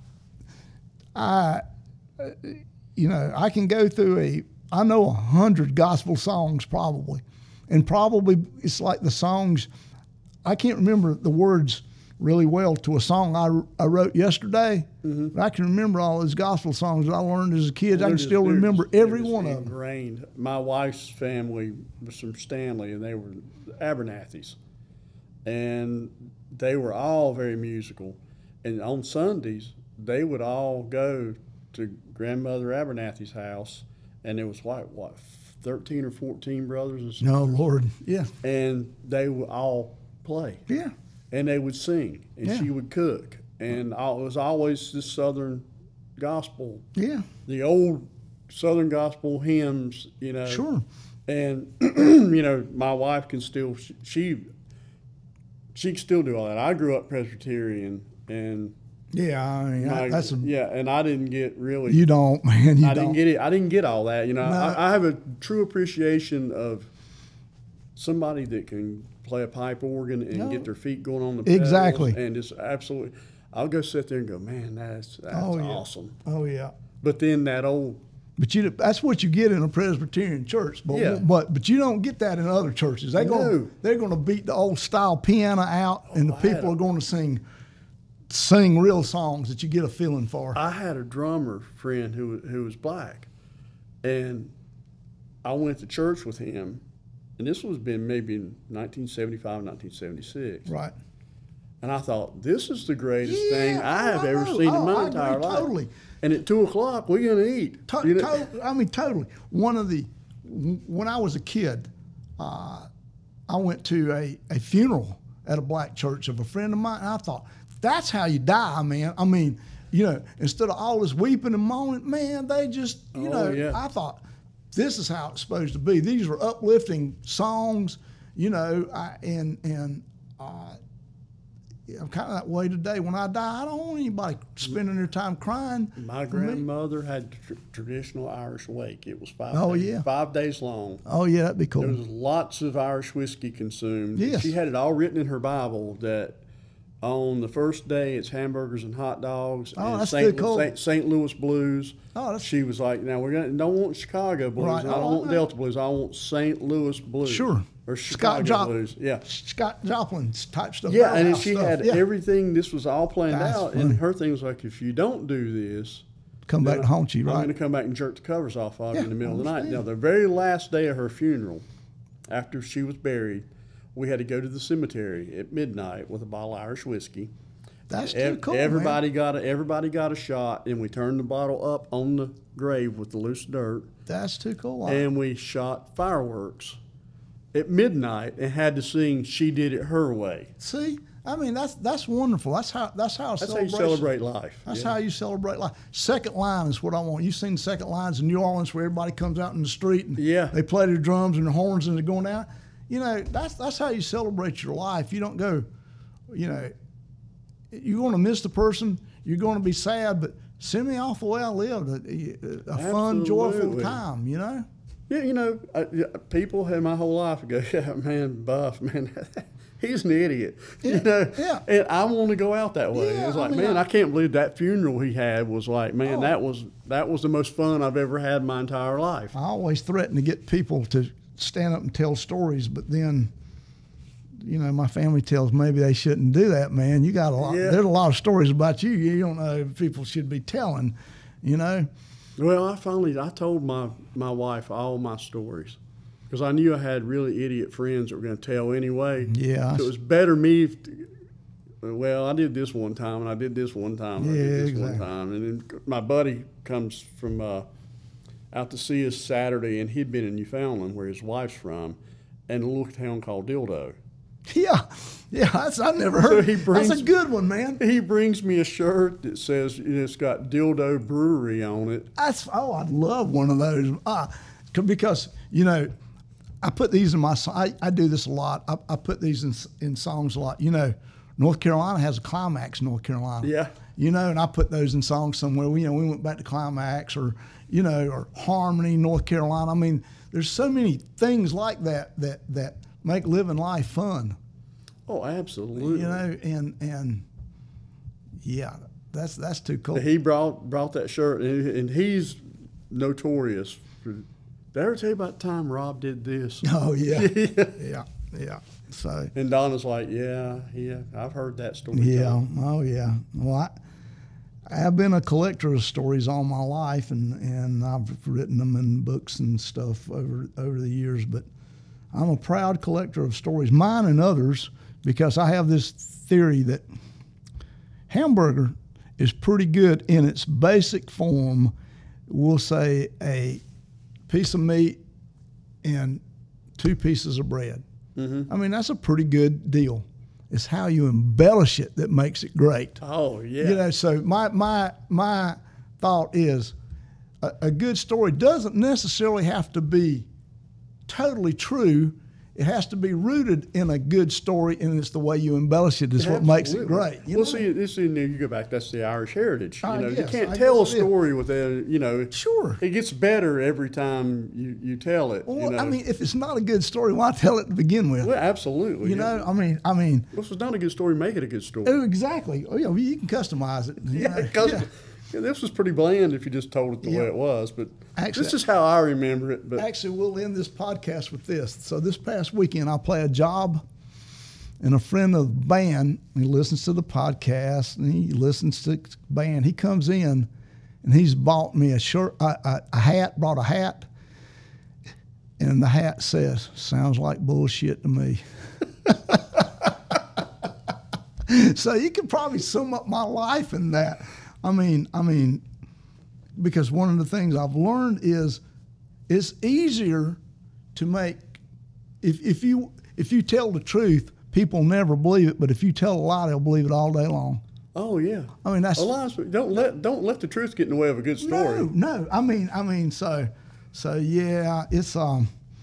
S3: I, you know, I can go through a, I know a hundred gospel songs probably, and probably it's like the songs, I can't remember the words really well to a song I, I wrote yesterday, mm-hmm. but I can remember all those gospel songs that I learned as a kid.
S4: Well,
S3: I can
S4: just,
S3: still remember
S4: just,
S3: every one of them.
S4: Ingrained. My wife's family was from Stanley, and they were Abernathy's, and they were all very musical, and on Sundays, they would all go to Grandmother Abernathy's house, and there was what, what, thirteen or fourteen brothers and sisters?
S3: No, Lord, yeah.
S4: And they would all play.
S3: Yeah.
S4: And they would sing, and
S3: Yeah.
S4: she would cook. And all, it was always this Southern gospel.
S3: Yeah.
S4: The old Southern gospel hymns, you know.
S3: Sure.
S4: And, you know, my wife can still, she, she can still do all that. I grew up Presbyterian, and
S3: Yeah, I mean,
S4: My,
S3: I, that's a,
S4: yeah, and I didn't get really.
S3: you don't, man, you
S4: I
S3: don't.
S4: didn't get it. I didn't get all that. You know,
S3: No.
S4: I, I have a true appreciation of somebody that can play a pipe organ and
S3: No.
S4: get their feet going on the pedals
S3: Exactly.
S4: and just absolutely. I'll go sit there and go, man, that's that's
S3: Oh, yeah.
S4: awesome.
S3: Oh, yeah.
S4: But then that old.
S3: But you, that's what you get in a Presbyterian church. But
S4: Yeah.
S3: but but you don't get that in other churches. They
S4: No.
S3: going they're going to beat the old style piano out, and the
S4: I had
S3: people
S4: a-
S3: are going to sing sing real songs that you get a feeling for.
S4: I had a drummer friend who who was black, and I went to church with him, and this was been maybe in nineteen seventy-five, nineteen seventy-six.
S3: Right.
S4: And I thought, this is the greatest
S3: Yeah,
S4: thing I have
S3: I
S4: ever
S3: know.
S4: seen in
S3: Oh,
S4: my
S3: I
S4: entire
S3: agree
S4: life.
S3: totally.
S4: And at two o'clock, we're gonna eat.
S3: To-
S4: you know?
S3: to- I mean, totally. One of the when I was a kid, uh, I went to a, a funeral at a black church of a friend of mine, and I thought, that's how you die, man. I mean, you know, instead of all this weeping and moaning, man, they just, you
S4: Oh,
S3: know,
S4: yeah.
S3: I thought, this is how it's supposed to be. These were uplifting songs, you know, I, and and uh, I'm kind of that way today. When I die, I don't want anybody spending their time crying.
S4: My
S3: for me.
S4: grandmother had tr- traditional Irish wake. It was five.
S3: Oh,
S4: days,
S3: yeah.
S4: five days long.
S3: Oh yeah, that'd be cool.
S4: There was lots of Irish whiskey consumed.
S3: Yes.
S4: She had it all written in her Bible that on the first day it's hamburgers and hot dogs.
S3: Oh,
S4: and
S3: that's
S4: Saint
S3: good, cool.
S4: Saint, Saint Louis blues.
S3: Oh, that's-
S4: she was like, now we're gonna don't want Chicago blues.
S3: Right.
S4: I don't
S3: Oh, I
S4: want
S3: know.
S4: Delta blues. I want Saint Louis blues.
S3: Sure.
S4: Or
S3: Scott
S4: Chicago
S3: Joplin.
S4: blues. Yeah.
S3: Scott Joplin type stuff.
S4: Yeah, and
S3: Bauhaus
S4: she
S3: stuff.
S4: had
S3: Yeah.
S4: everything. This was all planned
S3: That's
S4: out,
S3: funny.
S4: and her thing was like, if you don't do this,
S3: Come back
S4: then
S3: to haunt you,
S4: I'm
S3: right?
S4: going to come back and jerk the covers off of you
S3: Yeah,
S4: in the middle of the
S3: I
S4: night.
S3: understand.
S4: Now, the very last day of her funeral, after she was buried, we had to go to the cemetery at midnight with a bottle of Irish whiskey.
S3: That's too
S4: Ev-
S3: cool,
S4: everybody
S3: man.
S4: got a everybody got a shot, and we turned the bottle up on the grave with the loose dirt,
S3: That's too cool. I-
S4: and we shot fireworks at midnight and had to sing "She Did It Her Way."
S3: See, I mean, that's that's wonderful. That's how that's how a
S4: That's how you
S3: celebration-
S4: celebrate life.
S3: That's
S4: Yeah.
S3: how you celebrate life. Second line is what I want. You've seen second lines in New Orleans where everybody comes out in the street and
S4: Yeah.
S3: they play their drums and their horns and they're going down. You know, that's that's how you celebrate your life. You don't go, you know, you're going to miss the person. You're going to be sad, but send me off the way I lived. A, a fun, joyful
S4: Absolutely.
S3: time. You know.
S4: Yeah, you know, uh, yeah, people had my whole life go, yeah, man, Buff, man, he's an idiot.
S3: Yeah,
S4: You know,
S3: yeah.
S4: and I want to go out that way.
S3: Yeah,
S4: it's
S3: I
S4: like,
S3: mean,
S4: man,
S3: I-
S4: I, can't believe that funeral he had was like, man,
S3: Oh.
S4: that was that was the most fun I've ever had in my entire life.
S3: I always threaten to get people to stand up and tell stories, but then, you know, my family tells maybe they shouldn't do that, man. You got a lot,
S4: Yeah.
S3: there's a lot of stories about you you don't know if people should be telling, you know.
S4: Well, I finally, I told my, my wife all my stories. Because I knew I had really idiot friends that were going to tell anyway.
S3: Yeah.
S4: So it was better me. To, well, I did this one time, and I did this one time, and
S3: Yeah,
S4: I did this
S3: exactly.
S4: one time, and then my buddy comes from uh, out to see us Saturday, and he'd been in Newfoundland, where his wife's from, and a little town called Dildo.
S3: Yeah, yeah, that's, I've never
S4: So
S3: heard.
S4: he brings-
S3: That's a good one, man.
S4: He brings me a shirt that says, you know, it's got Dildo Brewery on it.
S3: That's oh, I'd love one of those. Ah, c- because you know, I put these in my. so- I, I do this a lot. I, I put these in in songs a lot. You know, North Carolina has a Climax, North Carolina.
S4: Yeah.
S3: You know, and I put those in songs somewhere. You know, we went back to Climax, or you know, or Harmony, North Carolina. I mean, there's so many things like that that that make living life fun.
S4: Oh, absolutely.
S3: You know, and and yeah, that's that's too cool.
S4: He brought brought that shirt, and, and he's notorious for. Did I ever tell you about the time Rob did this?
S3: Oh yeah, yeah, yeah. So
S4: And Donna's like, yeah, yeah, I've heard that story.
S3: yeah,
S4: tell.
S3: oh yeah. Well, I, I've been a collector of stories all my life, and, and I've written them in books and stuff over over the years. But I'm a proud collector of stories, mine and others, because I have this theory that hamburger is pretty good in its basic form. We'll say a piece of meat and two pieces of bread.
S4: Mm-hmm.
S3: I mean, that's a pretty good deal. It's how you embellish it that makes it great.
S4: Oh, yeah.
S3: You know, so my my my thought is a, a good story doesn't necessarily have to be totally true. It has to be rooted in a good story, and it's the way you embellish it is what makes it
S4: Absolutely.
S3: great. You
S4: well,
S3: know?
S4: see, this in there, you go back. That's the Irish heritage.
S3: Ah,
S4: you know,
S3: yes,
S4: you can't
S3: I
S4: tell a
S3: guess it is.
S4: story without. You know,
S3: Sure.
S4: It gets better every time you, you tell it.
S3: Well,
S4: you know?
S3: I mean, if it's not a good story, why tell it to begin with?
S4: well, absolutely.
S3: you know, I mean, I mean,
S4: if it's not a good story, make it a good story.
S3: oh, exactly. Oh, yeah, you can customize it. you
S4: Yeah,
S3: know,
S4: because
S3: yeah.
S4: yeah, this was pretty bland if you just told it the
S3: Yeah.
S4: way it was. But
S3: Actually-
S4: this is how I remember it. But
S3: Actually, we'll end this podcast with this. So this past weekend, I play a job, and a friend of the band, he listens to the podcast, and he listens to the band. He comes in, and he's bought me a shirt, a, a, a hat, brought a hat, and the hat says, "Sounds like bullshit to me." So you could probably sum up my life in that. I mean, I mean, because one of the things I've learned is it's easier to make if if you if you tell the truth, people never believe it, but if you tell a lie, they'll believe it all day long.
S4: oh yeah,
S3: I mean, that's
S4: a lot of- don't let don't let the truth get in the way of a good story.
S3: no, no. I mean, I mean, so so yeah, it's um,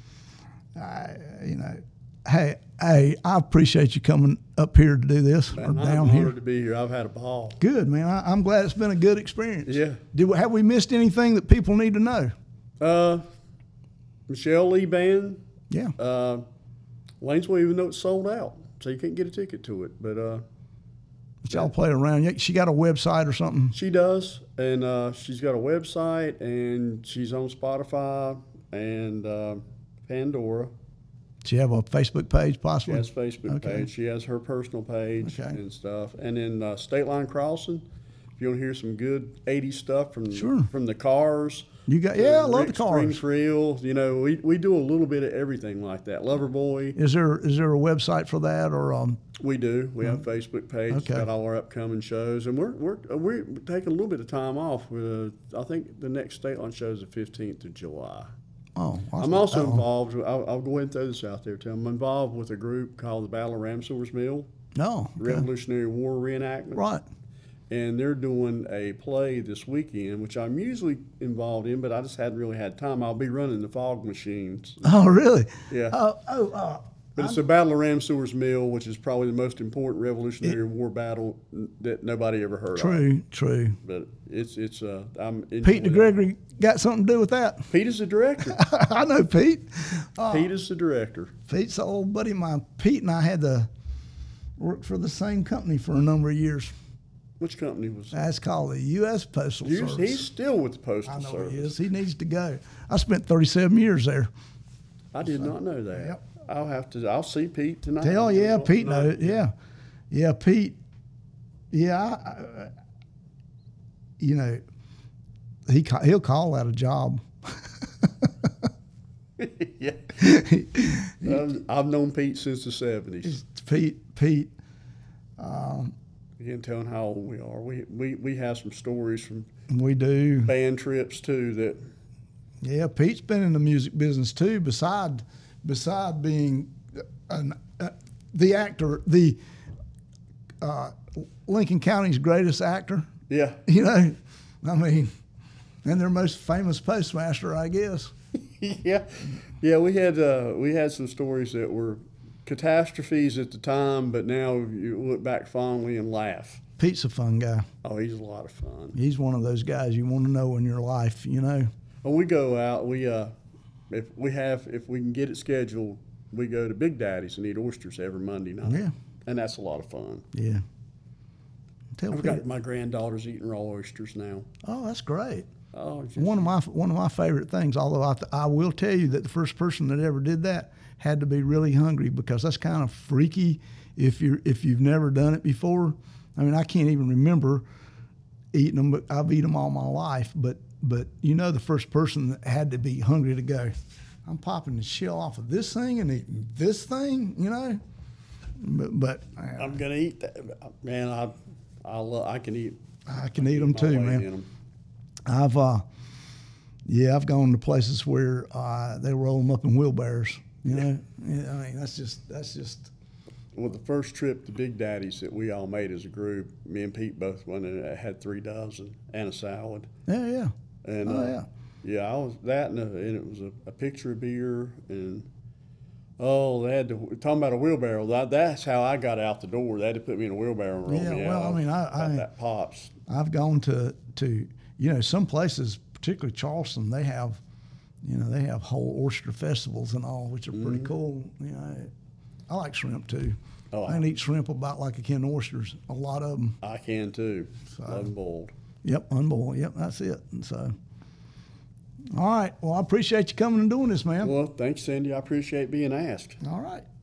S3: I, you know, hey, hey, I appreciate you coming up here to do this or
S4: Man,
S3: down
S4: I'm
S3: here.
S4: honored to be here. I've had a ball.
S3: Good, man. I, I'm glad it's been a good experience.
S4: Yeah.
S3: Did we, have we missed anything that people need to know?
S4: Uh, Michelle Lee Band,
S3: Yeah.
S4: uh, Waynesville, even though it's sold out, so you can't get a ticket to it. But uh,
S3: But y'all play around. Yeah, she got a website or something.
S4: she does, and uh, she's got a website, and she's on Spotify and uh, Pandora.
S3: She have a Facebook page,
S4: She
S3: possibly.
S4: has a Facebook
S3: Okay.
S4: page. She has her personal page
S3: Okay.
S4: and stuff. And then uh, State Line Crossing. If you want to hear some good eighties stuff from
S3: Sure.
S4: from the Cars.
S3: You got yeah, I
S4: uh,
S3: love
S4: Rick
S3: the Cars.
S4: Springfield. You know, we, we do a little bit of everything like that. Loverboy,
S3: Is there is there a website for that or um?
S4: we do. We have a Facebook page. It's
S3: Okay.
S4: got all our upcoming shows, and we're we're we're taking a little bit of time off. Uh, I think the next State Line show is the fifteenth of July.
S3: Oh,
S4: I'm also
S3: oh,
S4: involved. I'll, I'll go ahead and throw this out there too. I'm involved with a group called the Battle of Ramsilver's Mill,
S3: No, okay.
S4: Revolutionary War reenactment.
S3: Right.
S4: And they're doing a play this weekend, which I'm usually involved in, but I just hadn't really had time. I'll be running the fog machines.
S3: Oh, really?
S4: Yeah.
S3: Oh, oh, uh,
S4: But it's the Battle of Ramsilver's Mill, which is probably the most important Revolutionary War battle that nobody ever heard of.
S3: true, true.
S4: But it's it's uh I'm
S3: Pete
S4: enjoying it.
S3: DeGregory got something to do with that.
S4: Pete is the director.
S3: I know Pete. Uh,
S4: Pete is the director.
S3: Pete's an old buddy of mine. Pete and I had to work for the same company for a number of years.
S4: Which company was?
S3: That's called the U S Postal
S4: He's,
S3: Service.
S4: he's still with the Postal
S3: I know
S4: Service.
S3: he is. He needs to go. I spent thirty-seven years there.
S4: I did not know that.
S3: Yep.
S4: I'll have to. I'll see Pete tonight.
S3: Hell yeah, Pete
S4: Tonight.
S3: knows. Yeah, yeah, Pete. Yeah, I, I, you know, he ca- he'll call that a job.
S4: yeah. I've, I've known Pete since the seventies.
S3: Pete, Pete.
S4: Again, telling how old we are. We, we, we have some stories from
S3: We do.
S4: band trips, too, that
S3: Yeah, Pete's been in the music business too. Beside, beside being an, uh, the actor, the uh, Lincoln County's greatest actor.
S4: yeah.
S3: You know, I mean, and their most famous postmaster, I guess.
S4: yeah, yeah. We had uh, we had some stories that were catastrophes at the time, but now you look back fondly and laugh.
S3: Pete's a fun guy.
S4: Oh, he's a lot of fun.
S3: He's one of those guys you want to know in your life. You know.
S4: When we go out, we uh, if we have if we can get it scheduled, we go to Big Daddy's and eat oysters every Monday night.
S3: Yeah.
S4: And that's a lot of fun.
S3: Yeah. Tell
S4: I've
S3: Pete.
S4: got my granddaughter's eating raw oysters now.
S3: Oh, that's great.
S4: Oh, just,
S3: One of my one of my favorite things. Although I, I will tell you that the first person that ever did that had to be really hungry, because that's kind of freaky if you if you've never done it before. I mean, I can't even remember eating them, but I've eaten them all my life. But but you know, the first person that had to be hungry to go, I'm popping the shell off of this thing and eating this thing, you know. But, but uh,
S4: I'm gonna eat that, man. I I love, I can eat.
S3: I can eat them
S4: my
S3: too,
S4: weight
S3: man.
S4: in 'em.
S3: I've uh, yeah, I've gone to places where uh, they roll them up in wheelbarrows. You know, yeah, I mean that's just that's just.
S4: Well, the first trip to Big Daddy's that we all made as a group, me and Pete both went and had three dozen and a salad.
S3: Yeah, yeah.
S4: And
S3: Oh,
S4: uh,
S3: yeah.
S4: yeah, I was that, and, a, and it was a, a picture of beer, and oh, they had to talking about a wheelbarrow. That, that's how I got out the door. They had to put me in a wheelbarrow and roll
S3: Yeah,
S4: me
S3: well,
S4: out.
S3: I mean, I-
S4: Got
S3: I-
S4: that pops.
S3: I've gone to to you know some places, particularly Charleston. They have, you know, they have whole oyster festivals and all, which are pretty cool. You know, I like shrimp too.
S4: Oh,
S3: I can eat shrimp about like I can oysters. A lot of them.
S4: I can too. Love 'em boiled.
S3: Yep, unboiled. Yep, that's it. And so, all right. Well, I appreciate you coming and doing this, man.
S4: Well, thanks, Cindy. I appreciate being asked.
S3: All right.